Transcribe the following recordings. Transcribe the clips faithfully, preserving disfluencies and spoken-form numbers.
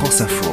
France Info.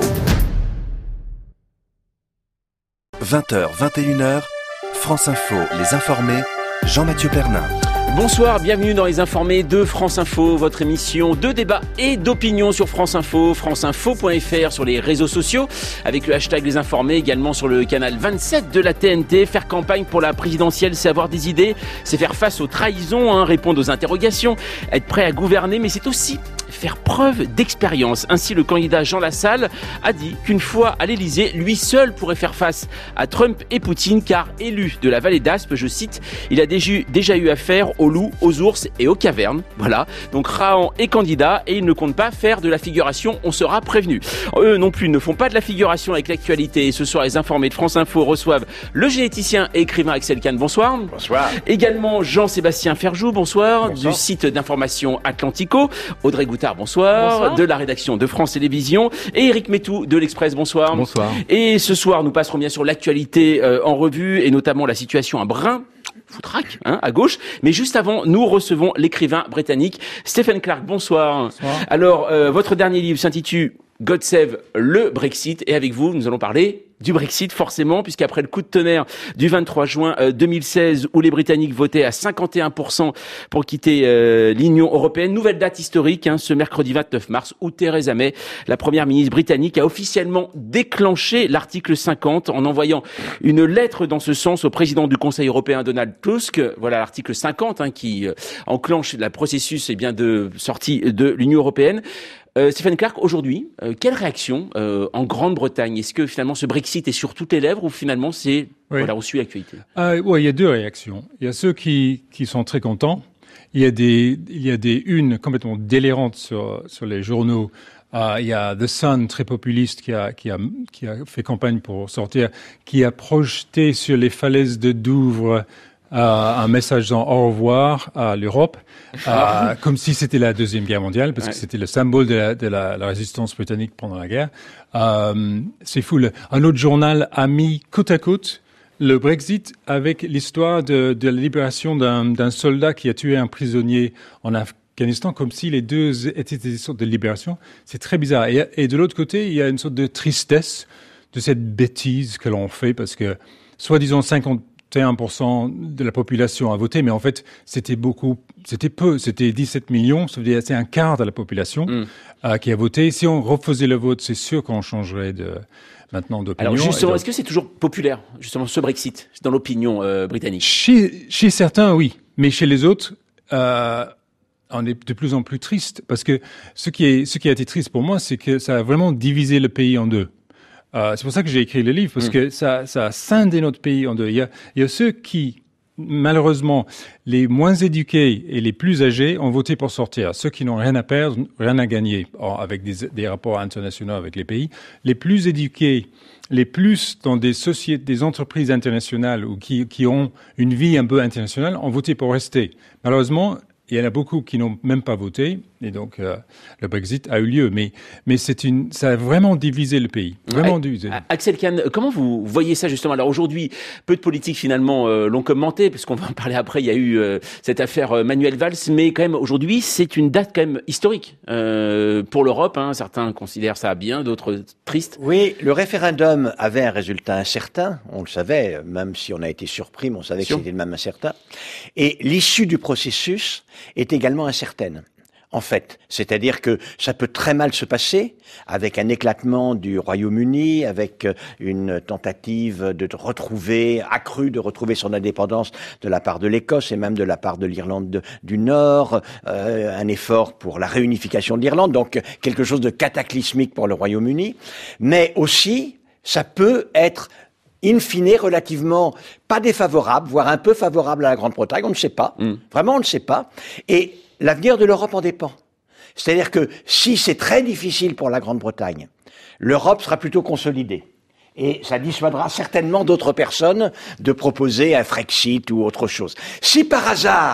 vingt heures, vingt et une heures, France Info, les informés, Jean-Mathieu Pernin. Bonsoir, bienvenue dans les informés de France Info, votre émission de débat et d'opinion sur France Info, franceinfo point f r, sur les réseaux sociaux, avec le hashtag les informés, également sur le canal vingt-sept de la T N T. Faire campagne pour la présidentielle, c'est avoir des idées, c'est faire face aux trahisons, hein, répondre aux interrogations, être prêt à gouverner, mais c'est aussi faire preuve d'expérience. Ainsi, le candidat Jean Lassalle a dit qu'une fois à l'Élysée, lui seul pourrait faire face à Trump et Poutine, car élu de la vallée d'Aspe, je cite, il a déjà, déjà eu affaire aux loups, aux ours et aux cavernes. Voilà. Donc Rahan est candidat et il ne compte pas faire de la figuration, on sera prévenu. Eux non plus ne font pas de la figuration avec l'actualité, et ce soir, les informés de France Info reçoivent le généticien et écrivain Axel Kahn. Bonsoir. Bonsoir. Également Jean-Sébastien Ferjou. Bonsoir. Bonsoir. Du site d'information Atlantico. Audrey Goutard. Bonsoir. Bonsoir. De la rédaction de France Télévisions. Et Éric Métou de l'Express. Bonsoir. Bonsoir. Et ce soir, nous passerons bien sûr l'actualité euh, en revue, et notamment la situation à Brin. Foutraque, hein, à gauche. Mais juste avant, nous recevons l'écrivain britannique Stephen Clark. Bonsoir. Bonsoir. Alors, euh, votre dernier livre s'intitule God Save le Brexit. Et avec vous, nous allons parler du Brexit, forcément, puisqu'après le coup de tonnerre du vingt-trois juin deux mille seize, où les Britanniques votaient à cinquante et un pour cent pour quitter euh, l'Union européenne, nouvelle date historique, hein, ce mercredi vingt-neuf mars, où Theresa May, la première ministre britannique, a officiellement déclenché l'article cinquante en envoyant une lettre dans ce sens au président du Conseil européen, Donald Tusk. Voilà l'article cinquante, hein, qui euh, enclenche le processus eh bien, de sortie de l'Union européenne. Euh, Stephen Clark, aujourd'hui, euh, quelle réaction euh, en Grande-Bretagne? Est-ce que finalement ce Brexit est sur toutes les lèvres, ou finalement c'est, oui. Voilà, on suit l'actualité? euh, Oui, il y a deux réactions. Il y a ceux qui, qui sont très contents. Il y a des, il y a des unes complètement délirantes sur, sur les journaux. Euh, il y a The Sun, très populiste, qui a, qui a, qui a fait campagne pour sortir, qui a projeté sur les falaises de Douvres Euh, un message en au revoir à l'Europe, euh, comme si c'était la Deuxième Guerre mondiale, parce ouais. que c'était le symbole de la, de la, la résistance britannique pendant la guerre. Euh, c'est fou. Le, un autre journal a mis côte à côte le Brexit avec l'histoire de, de la libération d'un, d'un soldat qui a tué un prisonnier en Afghanistan, comme si les deux étaient des sortes de libération. C'est très bizarre. Et, et de l'autre côté, il y a une sorte de tristesse de cette bêtise que l'on fait, parce que, soi-disant, cinquante et un pour cent de la population a voté, mais en fait, c'était beaucoup, c'était peu, c'était dix-sept millions, ça veut dire c'est un quart de la population mm. euh, qui a voté. Si on refaisait le vote, c'est sûr qu'on changerait de, maintenant d'opinion. Alors justement, donc, est-ce que c'est toujours populaire, justement, ce Brexit, dans l'opinion euh, britannique? Chez, chez certains, oui, mais chez les autres, euh, on est de plus en plus triste, parce que ce qui est, ce qui a été triste pour moi, c'est que ça a vraiment divisé le pays en deux. Euh, c'est pour ça que j'ai écrit le livre, parce mmh. que ça, ça a scindé notre pays en deux. Il y a, il y a ceux qui, malheureusement, les moins éduqués et les plus âgés ont voté pour sortir. Ceux qui n'ont rien à perdre, rien à gagner, avec des, des rapports internationaux avec les pays. Les plus éduqués, les plus dans des sociétés, des entreprises internationales ou qui, qui ont une vie un peu internationale, ont voté pour rester. Malheureusement, il y en a beaucoup qui n'ont même pas voté, et donc euh, le Brexit a eu lieu. Mais, mais c'est une, ça a vraiment divisé le pays, vraiment ouais. divisé. Axel Kahn, comment vous voyez ça justement? Alors aujourd'hui, peu de politiques finalement euh, l'ont commenté, puisqu'on va en parler après. Il y a eu euh, cette affaire euh, Manuel Valls, mais quand même aujourd'hui, c'est une date quand même historique euh, pour l'Europe. Hein. Certains considèrent ça bien, d'autres triste. Oui, le référendum avait un résultat incertain. On le savait, même si on a été surpris, mais on savait que c'était même incertain. Et l'issue du processus est également incertaine, en fait. C'est-à-dire que ça peut très mal se passer, avec un éclatement du Royaume-Uni, avec une tentative de retrouver, accrue de retrouver son indépendance de la part de l'Écosse et même de la part de l'Irlande de, du Nord, euh, un effort pour la réunification de l'Irlande, donc quelque chose de cataclysmique pour le Royaume-Uni. Mais aussi, ça peut être in fine, relativement pas défavorable, voire un peu favorable à la Grande-Bretagne, on ne sait pas. Mm. Vraiment, on ne sait pas. Et l'avenir de l'Europe en dépend. C'est-à-dire que si c'est très difficile pour la Grande-Bretagne, l'Europe sera plutôt consolidée. Et ça dissuadera certainement d'autres personnes de proposer un Frexit ou autre chose. Si par hasard,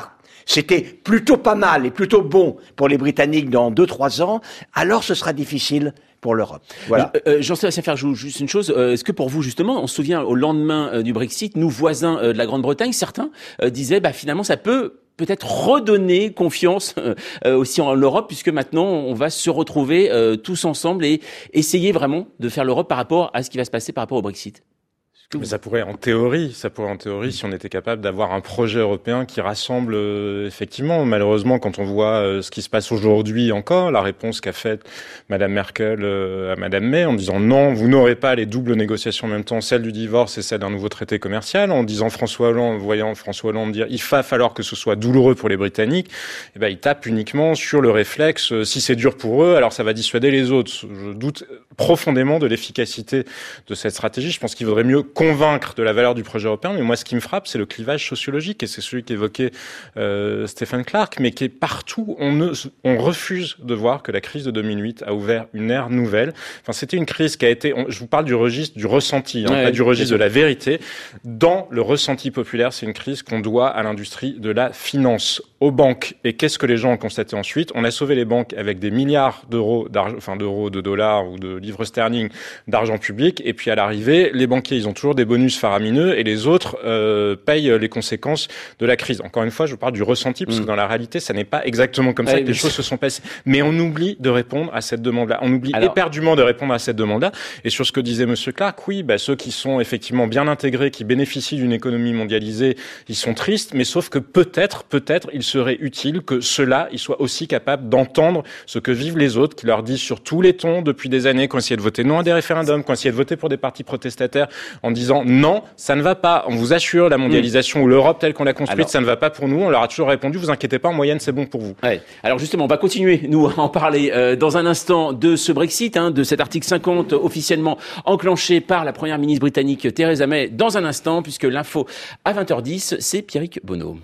c'était plutôt pas mal et plutôt bon pour les Britanniques dans deux trois ans, alors ce sera difficile pour l'Europe. Voilà. Euh, Jean-Sébastien Ferjou, juste une chose, euh, est-ce que pour vous justement, on se souvient au lendemain euh, du Brexit, nous voisins euh, de la Grande-Bretagne, certains euh, disaient bah finalement ça peut peut-être redonner confiance euh, aussi en l'Europe, puisque maintenant on va se retrouver euh, tous ensemble et essayer vraiment de faire l'Europe par rapport à ce qui va se passer par rapport au Brexit. Mais ça pourrait, en théorie, ça pourrait en théorie, si on était capable d'avoir un projet européen qui rassemble euh, effectivement. Malheureusement, quand on voit euh, ce qui se passe aujourd'hui encore, la réponse qu'a faite Madame Merkel euh, à Madame May en disant non, vous n'aurez pas les doubles négociations en même temps, celle du divorce et celle d'un nouveau traité commercial, en disant François Hollande, voyant François Hollande dire il va falloir que ce soit douloureux pour les Britanniques, eh ben il tape uniquement sur le réflexe euh, si c'est dur pour eux, alors ça va dissuader les autres. Je doute profondément de l'efficacité de cette stratégie. Je pense qu'il vaudrait mieux convaincre de la valeur du projet européen, mais moi ce qui me frappe, c'est le clivage sociologique, et c'est celui qu'évoquait euh, Stephen Clark, mais qui est partout. On, ne, on refuse de voir que la crise de deux mille huit a ouvert une ère nouvelle. Enfin, c'était une crise qui a été, on, je vous parle du registre du ressenti, hein, ouais, pas du registre de la vérité. Dans le ressenti populaire, c'est une crise qu'on doit à l'industrie de la finance, aux banques. Et qu'est-ce que les gens ont constaté ensuite? On a sauvé les banques avec des milliards d'euros, d'argent, enfin d'euros, de dollars ou de livres sterling d'argent public, et puis à l'arrivée, les banquiers, ils ont toujours des bonus faramineux et les autres euh, payent les conséquences de la crise. Encore une fois, je parle du ressenti parce mmh. que dans la réalité, ça n'est pas exactement comme ouais, ça que les choses se sont passées. Mais on oublie de répondre à cette demande-là. On oublie Alors... éperdument de répondre à cette demande-là. Et sur ce que disait Monsieur Clark, oui, bah, ceux qui sont effectivement bien intégrés, qui bénéficient d'une économie mondialisée, ils sont tristes, mais sauf que peut-être, peut-être, il serait utile que ceux-là, ils soient aussi capables d'entendre ce que vivent les autres, qui leur disent sur tous les tons depuis des années, qu'on essayait de voter non à des référendums, qu'on essayait de voter pour des partis protestataires, en disant non, ça ne va pas. On vous assure, la mondialisation mmh. ou l'Europe telle qu'on l'a construite, Alors, ça ne va pas pour nous. On leur a toujours répondu, vous inquiétez pas, en moyenne, c'est bon pour vous. Ouais. Alors justement, on va continuer, nous, à en parler euh, dans un instant de ce Brexit, hein, de cet article cinquante officiellement enclenché par la première ministre britannique Theresa May dans un instant, puisque l'info à vingt heures dix, c'est Pierrick Bonneau.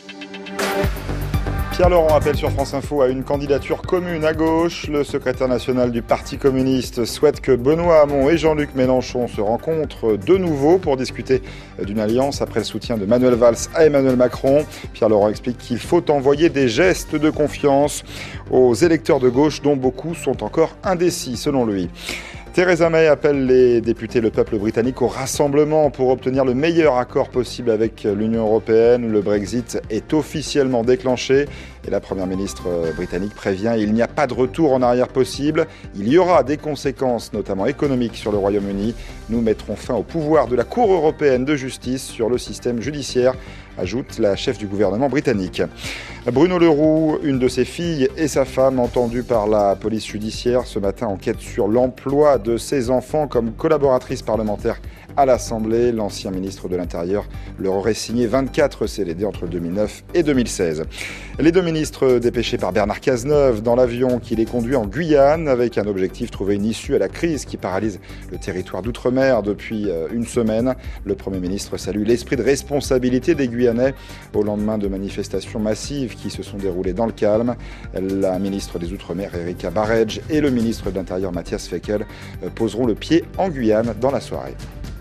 Pierre Laurent appelle sur France Info à une candidature commune à gauche. Le secrétaire national du Parti communiste souhaite que Benoît Hamon et Jean-Luc Mélenchon se rencontrent de nouveau pour discuter d'une alliance après le soutien de Manuel Valls à Emmanuel Macron. Pierre Laurent explique qu'il faut envoyer des gestes de confiance aux électeurs de gauche dont beaucoup sont encore indécis selon lui. Theresa May appelle les députés et le peuple britannique au rassemblement pour obtenir le meilleur accord possible avec l'Union européenne. Le Brexit est officiellement déclenché et la première ministre britannique prévient il n'y a pas de retour en arrière possible. Il y aura des conséquences, notamment économiques, sur le Royaume-Uni. Nous mettrons fin au pouvoir de la Cour européenne de justice sur le système judiciaire, ajoute la chef du gouvernement britannique. Bruno Le Roux, une de ses filles et sa femme entendues par la police judiciaire ce matin, enquête sur l'emploi de ses enfants comme collaboratrice parlementaire à l'Assemblée. L'ancien ministre de l'Intérieur leur aurait signé vingt-quatre C D D entre deux mille neuf et deux mille seize. Les deux ministres dépêchés par Bernard Cazeneuve dans l'avion qui les conduit en Guyane avec un objectif, trouver une issue à la crise qui paralyse le territoire d'outre-mer depuis une semaine. Le Premier ministre salue l'esprit de responsabilité des Guyanais au lendemain de manifestations massives qui se sont déroulées dans le calme. La ministre des Outre-mer, Erika Barej, et le ministre de l'Intérieur, Matthias Fekl, poseront le pied en Guyane dans la soirée.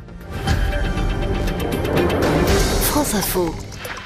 France Info.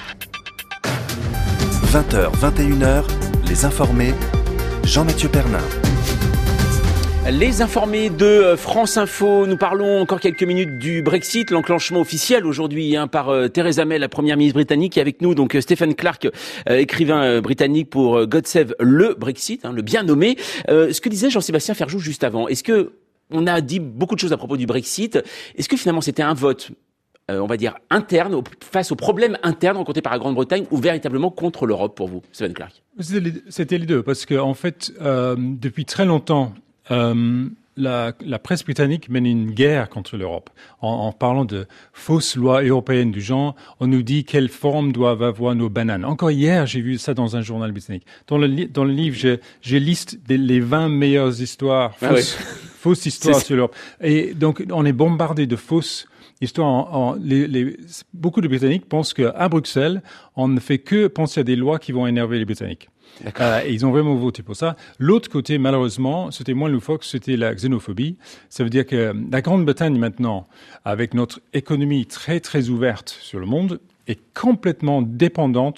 vingt heures, vingt et une heures, les informés, Jean-Mathieu Pernin. Les informés de France Info, nous parlons encore quelques minutes du Brexit, l'enclenchement officiel aujourd'hui hein, par euh, Theresa May, la première ministre britannique, et avec nous donc Stephen Clark, euh, écrivain euh, britannique pour euh, God Save le Brexit, hein, le bien nommé. Euh, ce que disait Jean-Sébastien Ferjou juste avant, est-ce que on a dit beaucoup de choses à propos du Brexit, est-ce que finalement c'était un vote Euh, on va dire, interne, au, face aux problèmes internes rencontrés par la Grande-Bretagne ou véritablement contre l'Europe pour vous, Stephen Clark? C'était les, c'était les deux, parce que en fait, euh, depuis très longtemps, euh, la, la presse britannique mène une guerre contre l'Europe. En, en parlant de fausses lois européennes du genre, on nous dit quelle forme doivent avoir nos bananes. Encore hier, j'ai vu ça dans un journal britannique. Dans le, dans le livre, j'ai, j'ai liste des, les vingt meilleures histoires, fausses, ah oui. fausses histoires sur l'Europe. Et donc, on est bombardé de fausses histoire, en, en, les, les, beaucoup de Britanniques pensent qu'à Bruxelles, on ne fait que penser à des lois qui vont énerver les Britanniques. Euh, et ils ont vraiment voté pour ça. L'autre côté, malheureusement, c'était moins loufoque, c'était la xénophobie. Ça veut dire que la Grande-Bretagne, maintenant, avec notre économie très, très ouverte sur le monde, est complètement dépendante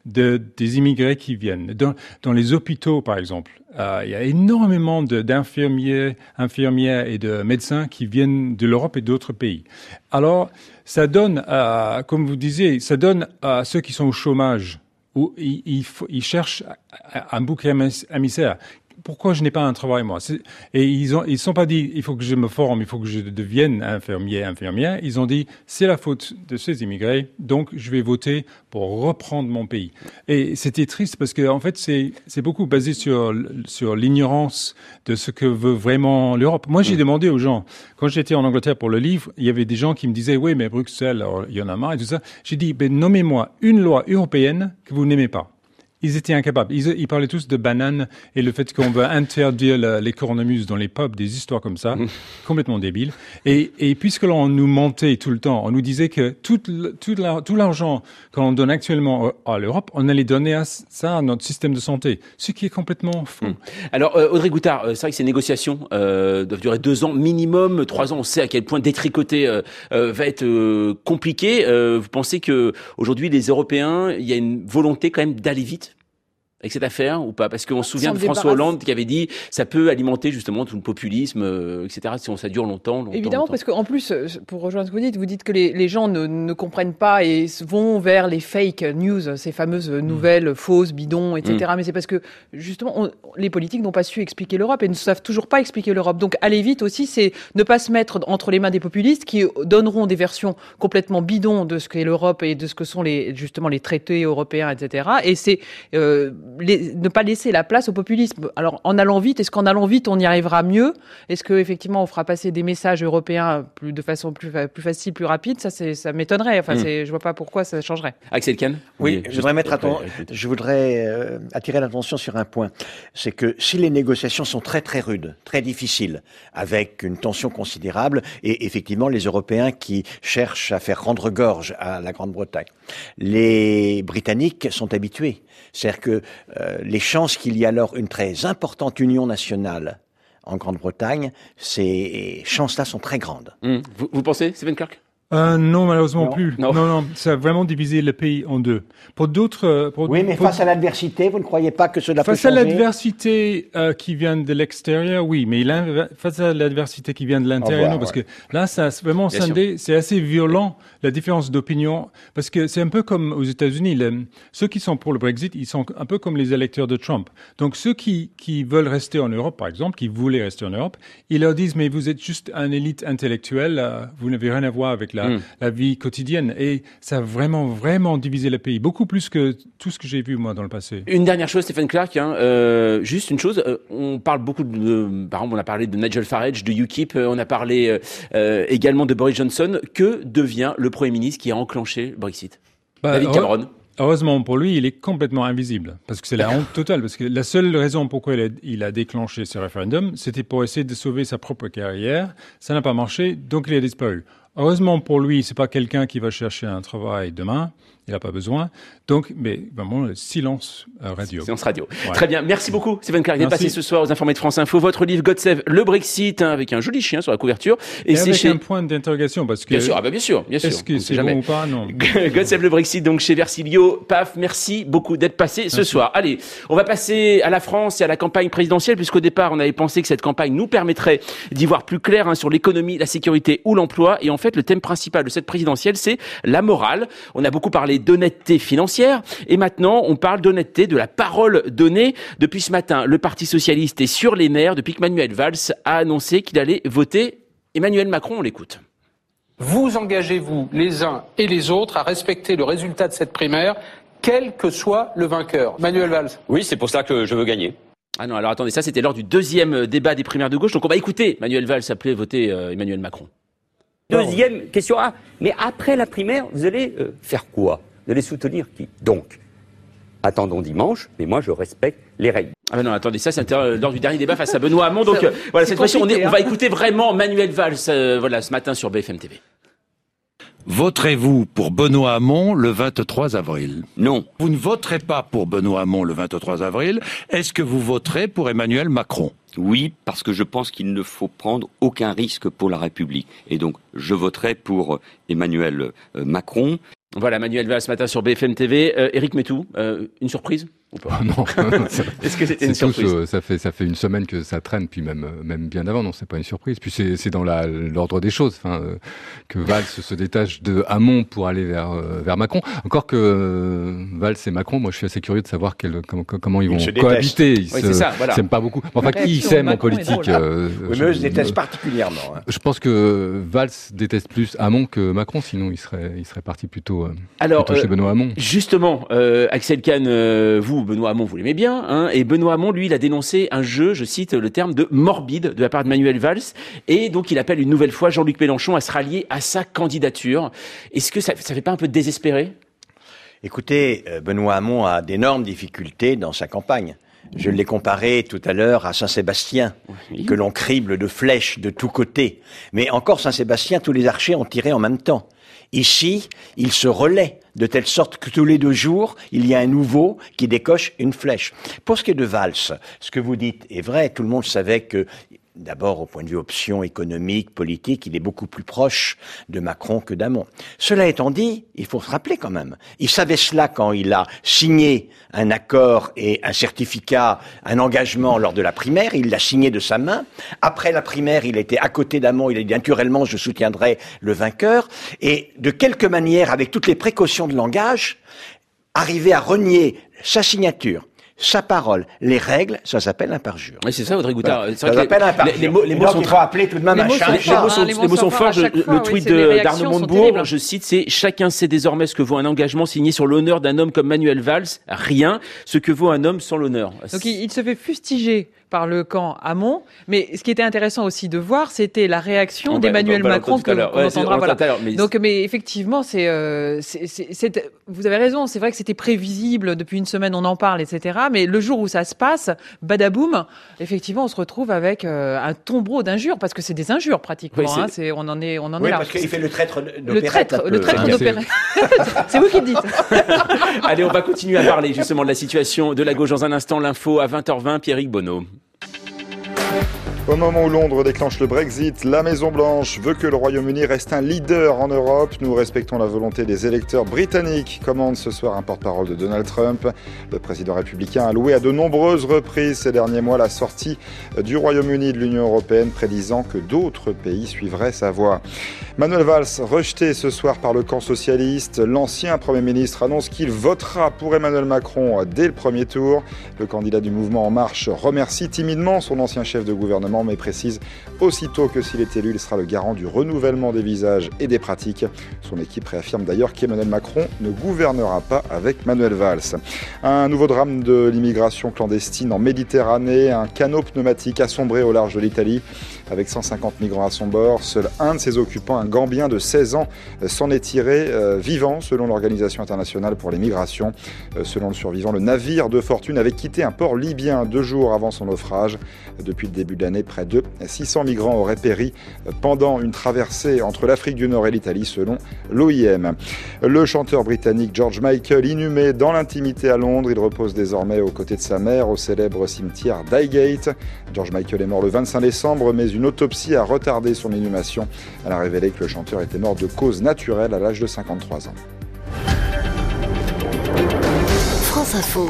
de, des immigrés qui viennent. Dans, dans les hôpitaux, par exemple, euh, il y a énormément de, d'infirmiers, infirmières et de médecins qui viennent de l'Europe et d'autres pays. Alors, ça donne, euh, comme vous disiez, ça donne à ceux qui sont au chômage, où ils, ils, ils cherchent un bouc émissaire. Pourquoi je n'ai pas un travail, moi? C'est, et ils ont, ils sont pas dit, il faut que je me forme, il faut que je devienne infirmier, infirmière. Ils ont dit, c'est la faute de ces immigrés, donc je vais voter pour reprendre mon pays. Et c'était triste parce que, en fait, c'est, c'est beaucoup basé sur, sur l'ignorance de ce que veut vraiment l'Europe. Moi, j'ai mmh. demandé aux gens, quand j'étais en Angleterre pour le livre, il y avait des gens qui me disaient, oui, mais Bruxelles, alors, il y en a marre et tout ça. J'ai dit, ben, nommez-moi une loi européenne que vous n'aimez pas. Ils étaient incapables. Ils, ils parlaient tous de bananes et le fait qu'on veut interdire la, les cornemuses dans les pubs, des histoires comme ça, mmh. complètement débiles. Et, et puisque l'on nous mentait tout le temps, on nous disait que tout, tout, la, tout l'argent qu'on donne actuellement à l'Europe, on allait donner à ça à notre système de santé, ce qui est complètement faux. Mmh. Alors, euh, Audrey Goutard, c'est vrai que ces négociations euh, doivent durer deux ans minimum, trois ans. On sait à quel point détricoter euh, euh, va être euh, compliqué. Euh, vous pensez que aujourd'hui, les Européens, il y a une volonté quand même d'aller vite avec cette affaire ou pas? Parce qu'on se souvient de François Hollande qui avait dit ça peut alimenter justement tout le populisme, euh, et cetera. Si on, ça dure longtemps, longtemps. Évidemment, longtemps. Parce qu'en plus, pour rejoindre ce que vous dites, vous dites que les, les gens ne, ne comprennent pas et vont vers les fake news, ces fameuses nouvelles mmh. fausses, bidons, et cetera. Mmh. Mais c'est parce que justement, on, les politiques n'ont pas su expliquer l'Europe et ne savent toujours pas expliquer l'Europe. Donc aller vite aussi, c'est ne pas se mettre entre les mains des populistes qui donneront des versions complètement bidons de ce qu'est l'Europe et de ce que sont les justement les traités européens, et cetera. Et c'est euh, Les, ne pas laisser la place au populisme. Alors, en allant vite, est-ce qu'en allant vite, on y arrivera mieux? Est-ce qu'effectivement, on fera passer des messages européens plus, de façon plus, plus facile, plus rapide? Ça, c'est, ça m'étonnerait. Enfin, mmh. c'est, je vois pas pourquoi ça changerait. Axel Kahn? Oui, je voudrais, mettre atten- je voudrais euh, attirer l'attention sur un point. C'est que si les négociations sont très, très rudes, très difficiles, avec une tension considérable, et effectivement, les Européens qui cherchent à faire rendre gorge à la Grande-Bretagne, les Britanniques sont habitués. C'est-à-dire que euh, les chances qu'il y ait alors une très importante union nationale en Grande-Bretagne, ces chances-là sont très grandes. Mmh. Vous, vous pensez, Stephen Clark? Euh, non, malheureusement non. plus. Non. non, non, ça a vraiment divisé le pays en deux. Pour d'autres, pour oui, mais pour, face à l'adversité, vous ne croyez pas que cela peut changer? Face à l'adversité euh, qui vient de l'extérieur, oui, mais face à l'adversité qui vient de l'intérieur, non, parce ouais. que là, ça vraiment scindé, c'est assez violent la différence d'opinion, parce que c'est un peu comme aux États-Unis, le, ceux qui sont pour le Brexit, ils sont un peu comme les électeurs de Trump. Donc ceux qui qui veulent rester en Europe, par exemple, qui voulaient rester en Europe, ils leur disent mais vous êtes juste une élite intellectuelle, euh, vous n'avez rien à voir avec la, mmh. la vie quotidienne. Et ça a vraiment, vraiment divisé le pays. Beaucoup plus que tout ce que j'ai vu, moi, dans le passé. Une dernière chose, Stephen Clark, hein, euh, juste une chose. Euh, on parle beaucoup de, par exemple, on a parlé de Nigel Farage, de U K I P, euh, on a parlé euh, également de Boris Johnson. Que devient le Premier ministre qui a enclenché le Brexit? bah, David Cameron. Heureusement pour lui, il est complètement invisible, parce que c'est la honte totale, parce que la seule raison pourquoi il a, il a déclenché ce référendum, c'était pour essayer de sauver sa propre carrière. Ça n'a pas marché, donc il a disparu. Heureusement pour lui, c'est pas quelqu'un qui va chercher un travail demain. Il n'a pas besoin. Donc, mais vraiment, le silence radio. Silence radio. Ouais. Très bien. Merci beaucoup, Stephen Clark, d'être passé ce soir aux Informés de France Info. Votre livre, God Save le Brexit, hein, avec un joli chien sur la couverture. Et, et c'est avec chez... un point d'interrogation, parce que... Bien sûr, ah bah bien sûr, bien sûr. Est-ce que c'est jamais. bon ou pas? Non. God Save le Brexit, donc chez Versilio. Paf, merci beaucoup d'être passé merci. ce soir. Allez, on va passer à la France et à la campagne présidentielle, puisqu'au départ, on avait pensé que cette campagne nous permettrait d'y voir plus clair hein, sur l'économie, la sécurité ou l'emploi. Et en fait, le thème principal de cette présidentielle, c'est la morale. On a beaucoup parlé d'honnêteté financière. Et maintenant, on parle d'honnêteté, de la parole donnée. Depuis ce matin, le Parti socialiste est sur les nerfs depuis que Manuel Valls a annoncé qu'il allait voter Emmanuel Macron. On l'écoute. Vous engagez-vous les uns et les autres à respecter le résultat de cette primaire, quel que soit le vainqueur. Manuel Valls. Oui, c'est pour ça que je veux gagner. Ah non, alors attendez, ça c'était lors du deuxième débat des primaires de gauche. Donc on va écouter Manuel Valls appeler voter euh, Emmanuel Macron. Deuxième question. Ah, mais après la primaire, vous allez euh, faire quoi? Vous allez soutenir qui? Donc, attendons dimanche, mais moi je respecte les règles. Ah ben non, attendez, ça c'est lors du dernier débat face à Benoît Hamon. Donc euh, voilà, cette fois-ci on, est, on va écouter vraiment Manuel Valls euh, voilà, ce matin sur B F M T V. Voterez-vous pour Benoît Hamon le vingt-trois avril? Non. Vous ne voterez pas pour Benoît Hamon le vingt-trois avril. Est-ce que vous voterez pour Emmanuel Macron? Oui, parce que je pense qu'il ne faut prendre aucun risque pour la République. Et donc, je voterai pour Emmanuel Macron. Voilà, Manuel Valls ce matin sur B F M T V. Euh, Éric Meytoux, euh, une surprise ou pas? Non. Est-ce que c'était une tous, surprise? euh, ça fait ça fait une semaine que ça traîne, puis même même bien avant. Non, c'est pas une surprise. Puis c'est c'est dans la, l'ordre des choses. Enfin, euh, que Valls se détache de Hamon pour aller vers euh, vers Macron. Encore que euh, Valls et Macron, moi, je suis assez curieux de savoir quel, comment, comment ils vont ils cohabiter. Ils oui, se, ça, voilà. s'aiment pas beaucoup. Enfin, qui s'aime en politique euh, Oui, mais eux se détestent particulièrement. Hein. Je pense que Valls déteste plus Hamon que Macron, sinon il serait il serait parti plutôt. Euh, Alors, plutôt chez euh, Benoît Hamon. Justement, euh, Axel Kahn, euh, vous, Benoît Hamon, vous l'aimez bien, hein, et Benoît Hamon, lui, il a dénoncé un jeu, je cite le terme, de morbide de la part de Manuel Valls, et donc il appelle une nouvelle fois Jean-Luc Mélenchon à se rallier à sa candidature. Est-ce que ça, ça fait pas un peu désespéré? Écoutez, Benoît Hamon a d'énormes difficultés dans sa campagne. Je l'ai comparé tout à l'heure à Saint-Sébastien, oui. que l'on crible de flèches de tous côtés. Mais encore Saint-Sébastien, tous les archers ont tiré en même temps. Ici, il se relaie, de telle sorte que tous les deux jours, il y a un nouveau qui décoche une flèche. Pour ce qui est de Valls, ce que vous dites est vrai. Tout le monde savait que, d'abord, au point de vue option économique, politique, il est beaucoup plus proche de Macron que d'Hamon. Cela étant dit, il faut se rappeler quand même. Il savait cela quand il a signé un accord et un certificat, un engagement lors de la primaire. Il l'a signé de sa main. Après la primaire, il était à côté d'Hamon. Il a dit naturellement, je soutiendrai le vainqueur. Et de quelque manière, avec toutes les précautions de langage, arriver à renier sa signature, sa parole, les règles, ça s'appelle un parjure. Oui, c'est ça, Audrey Goutard. Voilà. C'est ça s'appelle un parjure. Les, les mots, les mots sont très appelés tout de même les un mots chat. sont Les, forts, les mots sont, hein, les mots sont forts. forts Le, fois, le tweet oui, d'Arnaud Montebourg, je cite, c'est « Chacun sait désormais ce que vaut un engagement signé sur l'honneur d'un homme comme Manuel Valls. Rien, ce que vaut un homme sans l'honneur. » Donc il, il se fait fustiger par le camp Hamon, mais ce qui était intéressant aussi de voir, c'était la réaction on d'Emmanuel va, Macron que qu'on ouais, entendra. Voilà. Mais... Donc, mais effectivement, c'est, euh, c'est, c'est, c'est, vous avez raison. C'est vrai que c'était prévisible depuis une semaine, on en parle, et cetera. Mais le jour où ça se passe, badaboum, effectivement, on se retrouve avec euh, un tombereau d'injures, parce que c'est des injures pratiquement. Oui, c'est... Hein, c'est, on en est, on en oui, est là. parce qu'il fait le traître d'opérette. Le traître, le traître d'opérette. C'est vous qui le dites. Allez, on va continuer à parler justement de la situation de la gauche dans un instant. L'info à vingt heures vingt, Pierrick Bonneau. Au moment où Londres déclenche le Brexit, la Maison-Blanche veut que le Royaume-Uni reste un leader en Europe. Nous respectons la volonté des électeurs britanniques, commande ce soir un porte-parole de Donald Trump. Le président républicain a loué à de nombreuses reprises ces derniers mois la sortie du Royaume-Uni de l'Union européenne, prédisant que d'autres pays suivraient sa voie. Manuel Valls, rejeté ce soir par le camp socialiste, l'ancien Premier ministre annonce qu'il votera pour Emmanuel Macron dès le premier tour. Le candidat du mouvement En Marche remercie timidement son ancien chef de gouvernement, mais précise aussitôt que s'il est élu, il sera le garant du renouvellement des visages et des pratiques. Son équipe réaffirme d'ailleurs qu'Emmanuel Macron ne gouvernera pas avec Manuel Valls. Un nouveau drame de l'immigration clandestine en Méditerranée, un canot pneumatique a sombré au large de l'Italie avec cent cinquante migrants à son bord. Seul un de ses occupants, un Gambien de seize ans, s'en est tiré euh, vivant selon l'Organisation internationale pour les migrations. Euh, selon le survivant, le navire de fortune avait quitté un port libyen deux jours avant son naufrage. Depuis le début de l'année, près de six cents migrants auraient péri pendant une traversée entre l'Afrique du Nord et l'Italie, selon l'O I M. Le chanteur britannique George Michael, inhumé dans l'intimité à Londres, il repose désormais aux côtés de sa mère au célèbre cimetière d'Highgate. George Michael est mort le vingt-cinq décembre, mais une autopsie a retardé son inhumation. Elle a révélé que le chanteur était mort de cause naturelle à l'âge de cinquante-trois ans. France Info.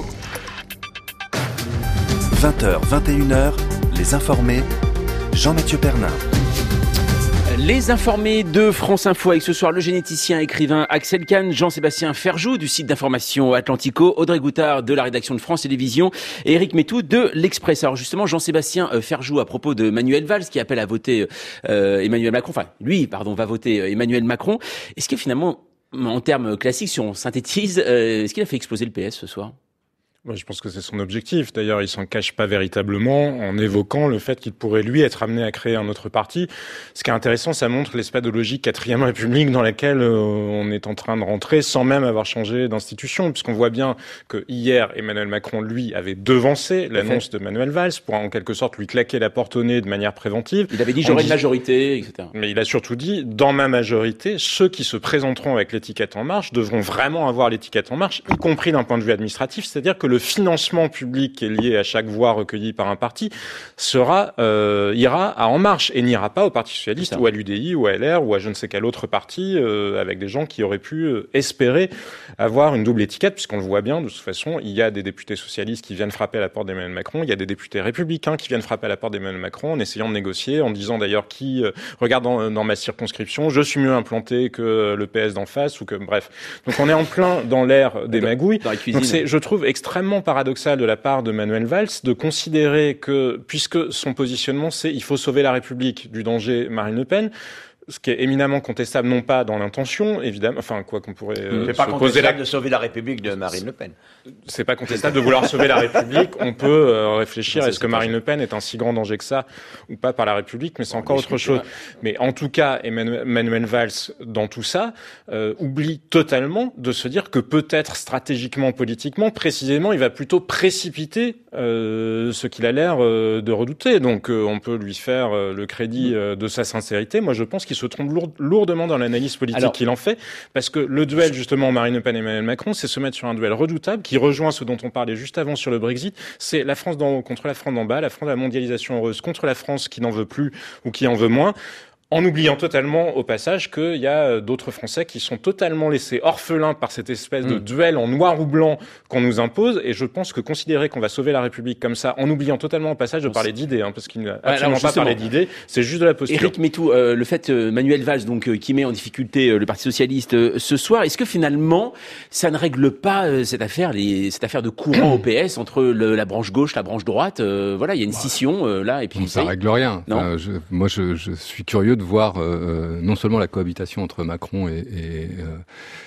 vingt heures, vingt et une heures, les informés, Jean-Mathieu Pernin. Les informés de France Info avec ce soir le généticien écrivain Axel Kahn, Jean-Sébastien Ferjou du site d'information Atlantico, Audrey Goutard de la rédaction de France Télévisions et Éric Meytoux de l'Express. Alors justement, Jean-Sébastien Ferjou à propos de Manuel Valls qui appelle à voter euh, Emmanuel Macron, enfin lui, pardon, va voter Emmanuel Macron. Est-ce que finalement, en termes classiques, si on synthétise, euh, est-ce qu'il a fait exploser le P S ce soir ? Ouais, je pense que c'est son objectif. D'ailleurs, il s'en cache pas véritablement en évoquant le fait qu'il pourrait, lui, être amené à créer un autre parti. Ce qui est intéressant, ça montre l'espèce de logique quatrième République dans laquelle euh, on est en train de rentrer sans même avoir changé d'institution, puisqu'on voit bien que hier, Emmanuel Macron, lui, avait devancé l'annonce de Manuel Valls pour, en quelque sorte, lui claquer la porte au nez de manière préventive. Il avait dit « j'aurai une majorité », et cetera. Mais il a surtout dit « dans ma majorité, ceux qui se présenteront avec l'étiquette En Marche devront vraiment avoir l'étiquette En Marche, y compris d'un point de vue administratif, c'est-à-dire que le le financement public qui est lié à chaque voix recueillie par un parti sera euh, ira à En Marche et n'ira pas au Parti socialiste ou à l'U D I ou à L R ou à je ne sais quel autre parti euh, avec des gens qui auraient pu euh, espérer avoir une double étiquette, puisqu'on le voit bien, de toute façon, il y a des députés socialistes qui viennent frapper à la porte d'Emmanuel Macron, il y a des députés républicains qui viennent frapper à la porte d'Emmanuel Macron en essayant de négocier, en disant d'ailleurs qui euh, regarde dans, dans ma circonscription, je suis mieux implanté que le P S d'en face ou que bref. Donc on est en plein dans l'ère des magouilles. Donc c'est, je trouve extrêmement paradoxal de la part de Manuel Valls de considérer que, puisque son positionnement c'est il faut sauver la République du danger Marine Le Pen, ce qui est éminemment contestable, non pas dans l'intention, évidemment, enfin, quoi qu'on pourrait euh, c'est pas se contestable poser la... de sauver la République de Marine Le Pen. C'est pas contestable de vouloir sauver la République. On peut euh, réfléchir, est-ce que Marine Le Pen est un si grand danger que ça, ou pas par la République, mais c'est encore autre chose. Mais en tout cas, Emmanuel, Manuel Valls, dans tout ça, euh, oublie totalement de se dire que peut-être stratégiquement, politiquement, précisément, il va plutôt précipiter euh, ce qu'il a l'air euh, de redouter. Donc, euh, on peut lui faire euh, le crédit euh, de sa sincérité. Moi, je pense qu'il se trompe lourd, lourdement dans l'analyse politique Alors, qu'il en fait, parce que le duel, justement, Marine Le Pen et Emmanuel Macron, c'est se mettre sur un duel redoutable qui rejoint ce dont on parlait juste avant sur le Brexit. C'est la France d'en haut contre la France d'en bas, la France de la mondialisation heureuse contre la France qui n'en veut plus ou qui en veut moins. En oubliant totalement, au passage, qu'il y a d'autres Français qui sont totalement laissés orphelins par cette espèce mmh. de duel en noir ou blanc qu'on nous impose. Et je pense que considérer qu'on va sauver la République comme ça, en oubliant totalement au passage de parler d'idées, hein, parce qu'il n'a absolument pas parlé d'idées, c'est juste de la posture. Éric Mettou, euh, le fait euh, Manuel Valls, donc euh, qui met en difficulté euh, le Parti socialiste euh, ce soir, est-ce que finalement ça ne règle pas euh, cette affaire, les, cette affaire de courant au P S entre le, la branche gauche, la branche droite euh, Voilà, il y a une scission euh, là, et puis bon, ça règle rien. Non enfin, je, moi, je, je suis curieux de voir euh, non seulement la cohabitation entre Macron et, et, euh,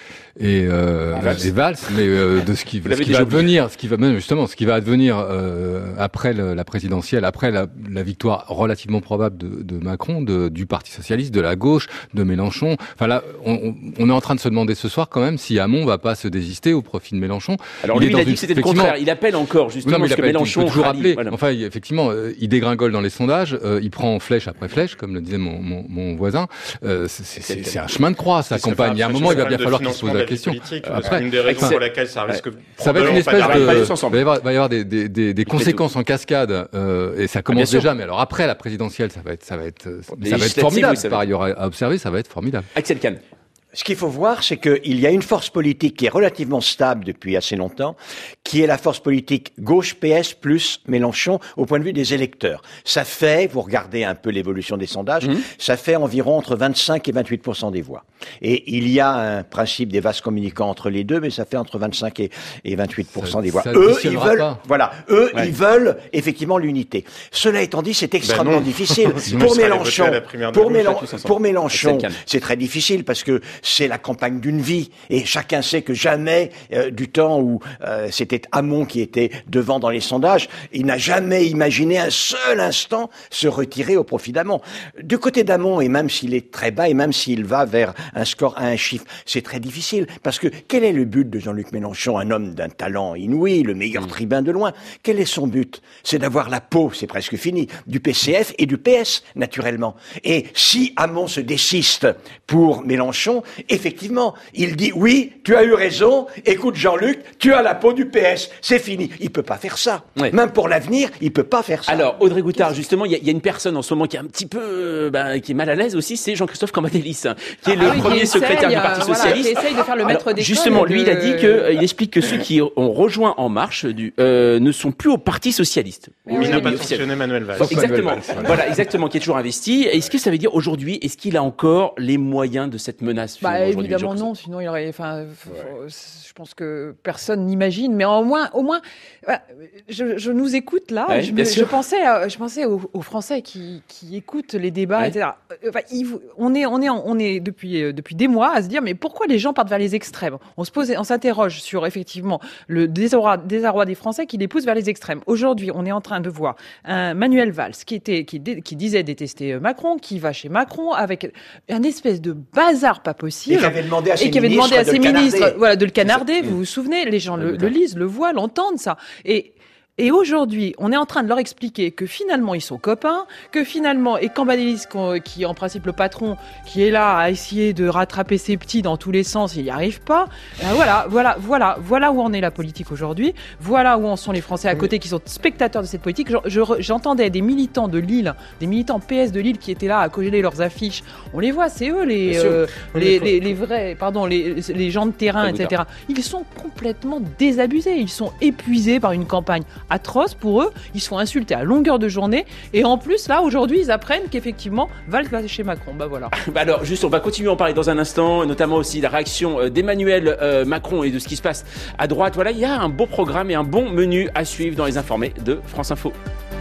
et, euh, et, Valls. et Valls, mais euh, de ce qui, ce qui va advenir, ce qui va même justement, ce qui va advenir euh, après le, la présidentielle, après la, la victoire relativement probable de, de Macron, de, du Parti socialiste, de la gauche, de Mélenchon. Enfin là, on, on est en train de se demander ce soir quand même si Hamon va pas se désister au profit de Mélenchon. Alors il lui, il a dit que c'était le contraire. Il appelle encore justement non, ce que Mélenchon toujours rappeler. Voilà. Enfin, il, effectivement, euh, il dégringole dans les sondages, euh, il prend flèche après flèche, comme le disait mon, mon, mon voisin. Euh, c'est, c'est, c'est, c'est un chemin de croix, sa campagne. Il y a un moment, il va bien falloir qu'il se pose la question. Après, une des raisons pour laquelle ça risque ça va être une espèce de, il va y avoir, va y avoir des, des, des, des conséquences en cascade, euh, et ça commence déjà. Mais alors après la présidentielle, ça va être, ça va être, ça va être formidable. Par ailleurs à observer, ça va être formidable. Axel Kahn. Ce qu'il faut voir, c'est qu'il y a une force politique qui est relativement stable depuis assez longtemps, qui est la force politique gauche P S plus Mélenchon au point de vue des électeurs. Ça fait, vous regardez un peu l'évolution des sondages, mmh. ça fait environ entre vingt-cinq et vingt-huit pour cent des voix. Et il y a un principe des vases communicants entre les deux, mais ça fait entre vingt-cinq et vingt-huit pour cent ça, des voix. Eux, ils veulent, pas. voilà, eux, ouais. ils veulent effectivement l'unité. Cela étant dit, c'est extrêmement ben difficile pour Mélenchon. Pour, Mélen- pour Mélenchon, c'est très difficile parce que c'est la campagne d'une vie et chacun sait que jamais euh, du temps où euh, c'était Hamon qui était devant dans les sondages, il n'a jamais imaginé un seul instant se retirer au profit d'Hamon. Du côté d'Hamon, et même s'il est très bas et même s'il va vers un score à un chiffre, c'est très difficile parce que quel est le but de Jean-Luc Mélenchon, un homme d'un talent inouï, le meilleur mmh. tribun de loin? Quel est son but? C'est d'avoir la peau, c'est presque fini, du P C F et du P S, naturellement. Et si Hamon se désiste pour Mélenchon, effectivement, il dit oui, tu as eu raison, écoute Jean-Luc, tu as la peau du P S, c'est fini. Il peut pas faire ça. Ouais. Même pour l'avenir, il peut pas faire ça. Alors, Audrey Goutard, justement, il y, y a une personne en ce moment qui est un petit peu, euh, bah, qui est mal à l'aise aussi, c'est Jean-Christophe Cambadélis, hein, qui est ah, le oui, premier essaye, secrétaire du Parti voilà, socialiste. Qui essaye de faire le maître d'école. Justement, lui, de... il a dit que, euh, il explique que ceux qui ont rejoint En Marche du, euh, ne sont plus au Parti socialiste. Oui, il n'a pas sanctionné Manuel Valls. Exactement. Manuel Valls, voilà. voilà, exactement, qui est toujours investi. Est-ce que ça veut dire aujourd'hui, est-ce qu'il a encore les moyens de cette menace? Bah, évidemment non, sinon il aurait, enfin, ouais. je pense que personne n'imagine, mais au moins, au moins, je, je nous écoute là, ouais, je, me, je pensais, à, je pensais aux, aux Français qui, qui écoutent les débats, ouais. et cetera. Enfin, ils, on est, on est, on est depuis, depuis des mois à se dire, mais pourquoi les gens partent vers les extrêmes? On se pose, on s'interroge sur effectivement le désarroi, désarroi des Français qui les poussent vers les extrêmes. Aujourd'hui, on est en train de voir un Manuel Valls qui était, qui, qui disait détester Macron, qui va chez Macron avec un espèce de bazar pas possible. Et qui avait demandé à ses et qui avait ministres, demandé à ses de, ministres le voilà, de le canarder. Vous vous souvenez, les gens le, le lisent, le voient, l'entendent, ça. Et Et aujourd'hui, on est en train de leur expliquer que finalement ils sont copains, que finalement, et Cambadélis, qui est en principe le patron, qui est là à essayer de rattraper ses petits dans tous les sens, il n'y arrive pas. Ben voilà, voilà, voilà, voilà où en est la politique aujourd'hui. Voilà où en sont les Français à côté qui sont spectateurs de cette politique. Je, je, j'entendais des militants de Lille, des militants P S de Lille qui étaient là à coller leurs affiches. On les voit, c'est eux les, euh, les, les, les vrais, pardon, les, les gens de terrain, et cetera. Ils sont complètement désabusés. Ils sont épuisés par une campagne atroce pour eux, ils sont insultés à longueur de journée et en plus là aujourd'hui ils apprennent qu'effectivement Valls va chez Macron. Bah voilà. Bah alors juste on va continuer à en parler dans un instant, notamment aussi la réaction d'Emmanuel euh, Macron et de ce qui se passe à droite. Voilà, il y a un beau programme et un bon menu à suivre dans les informés de France Info.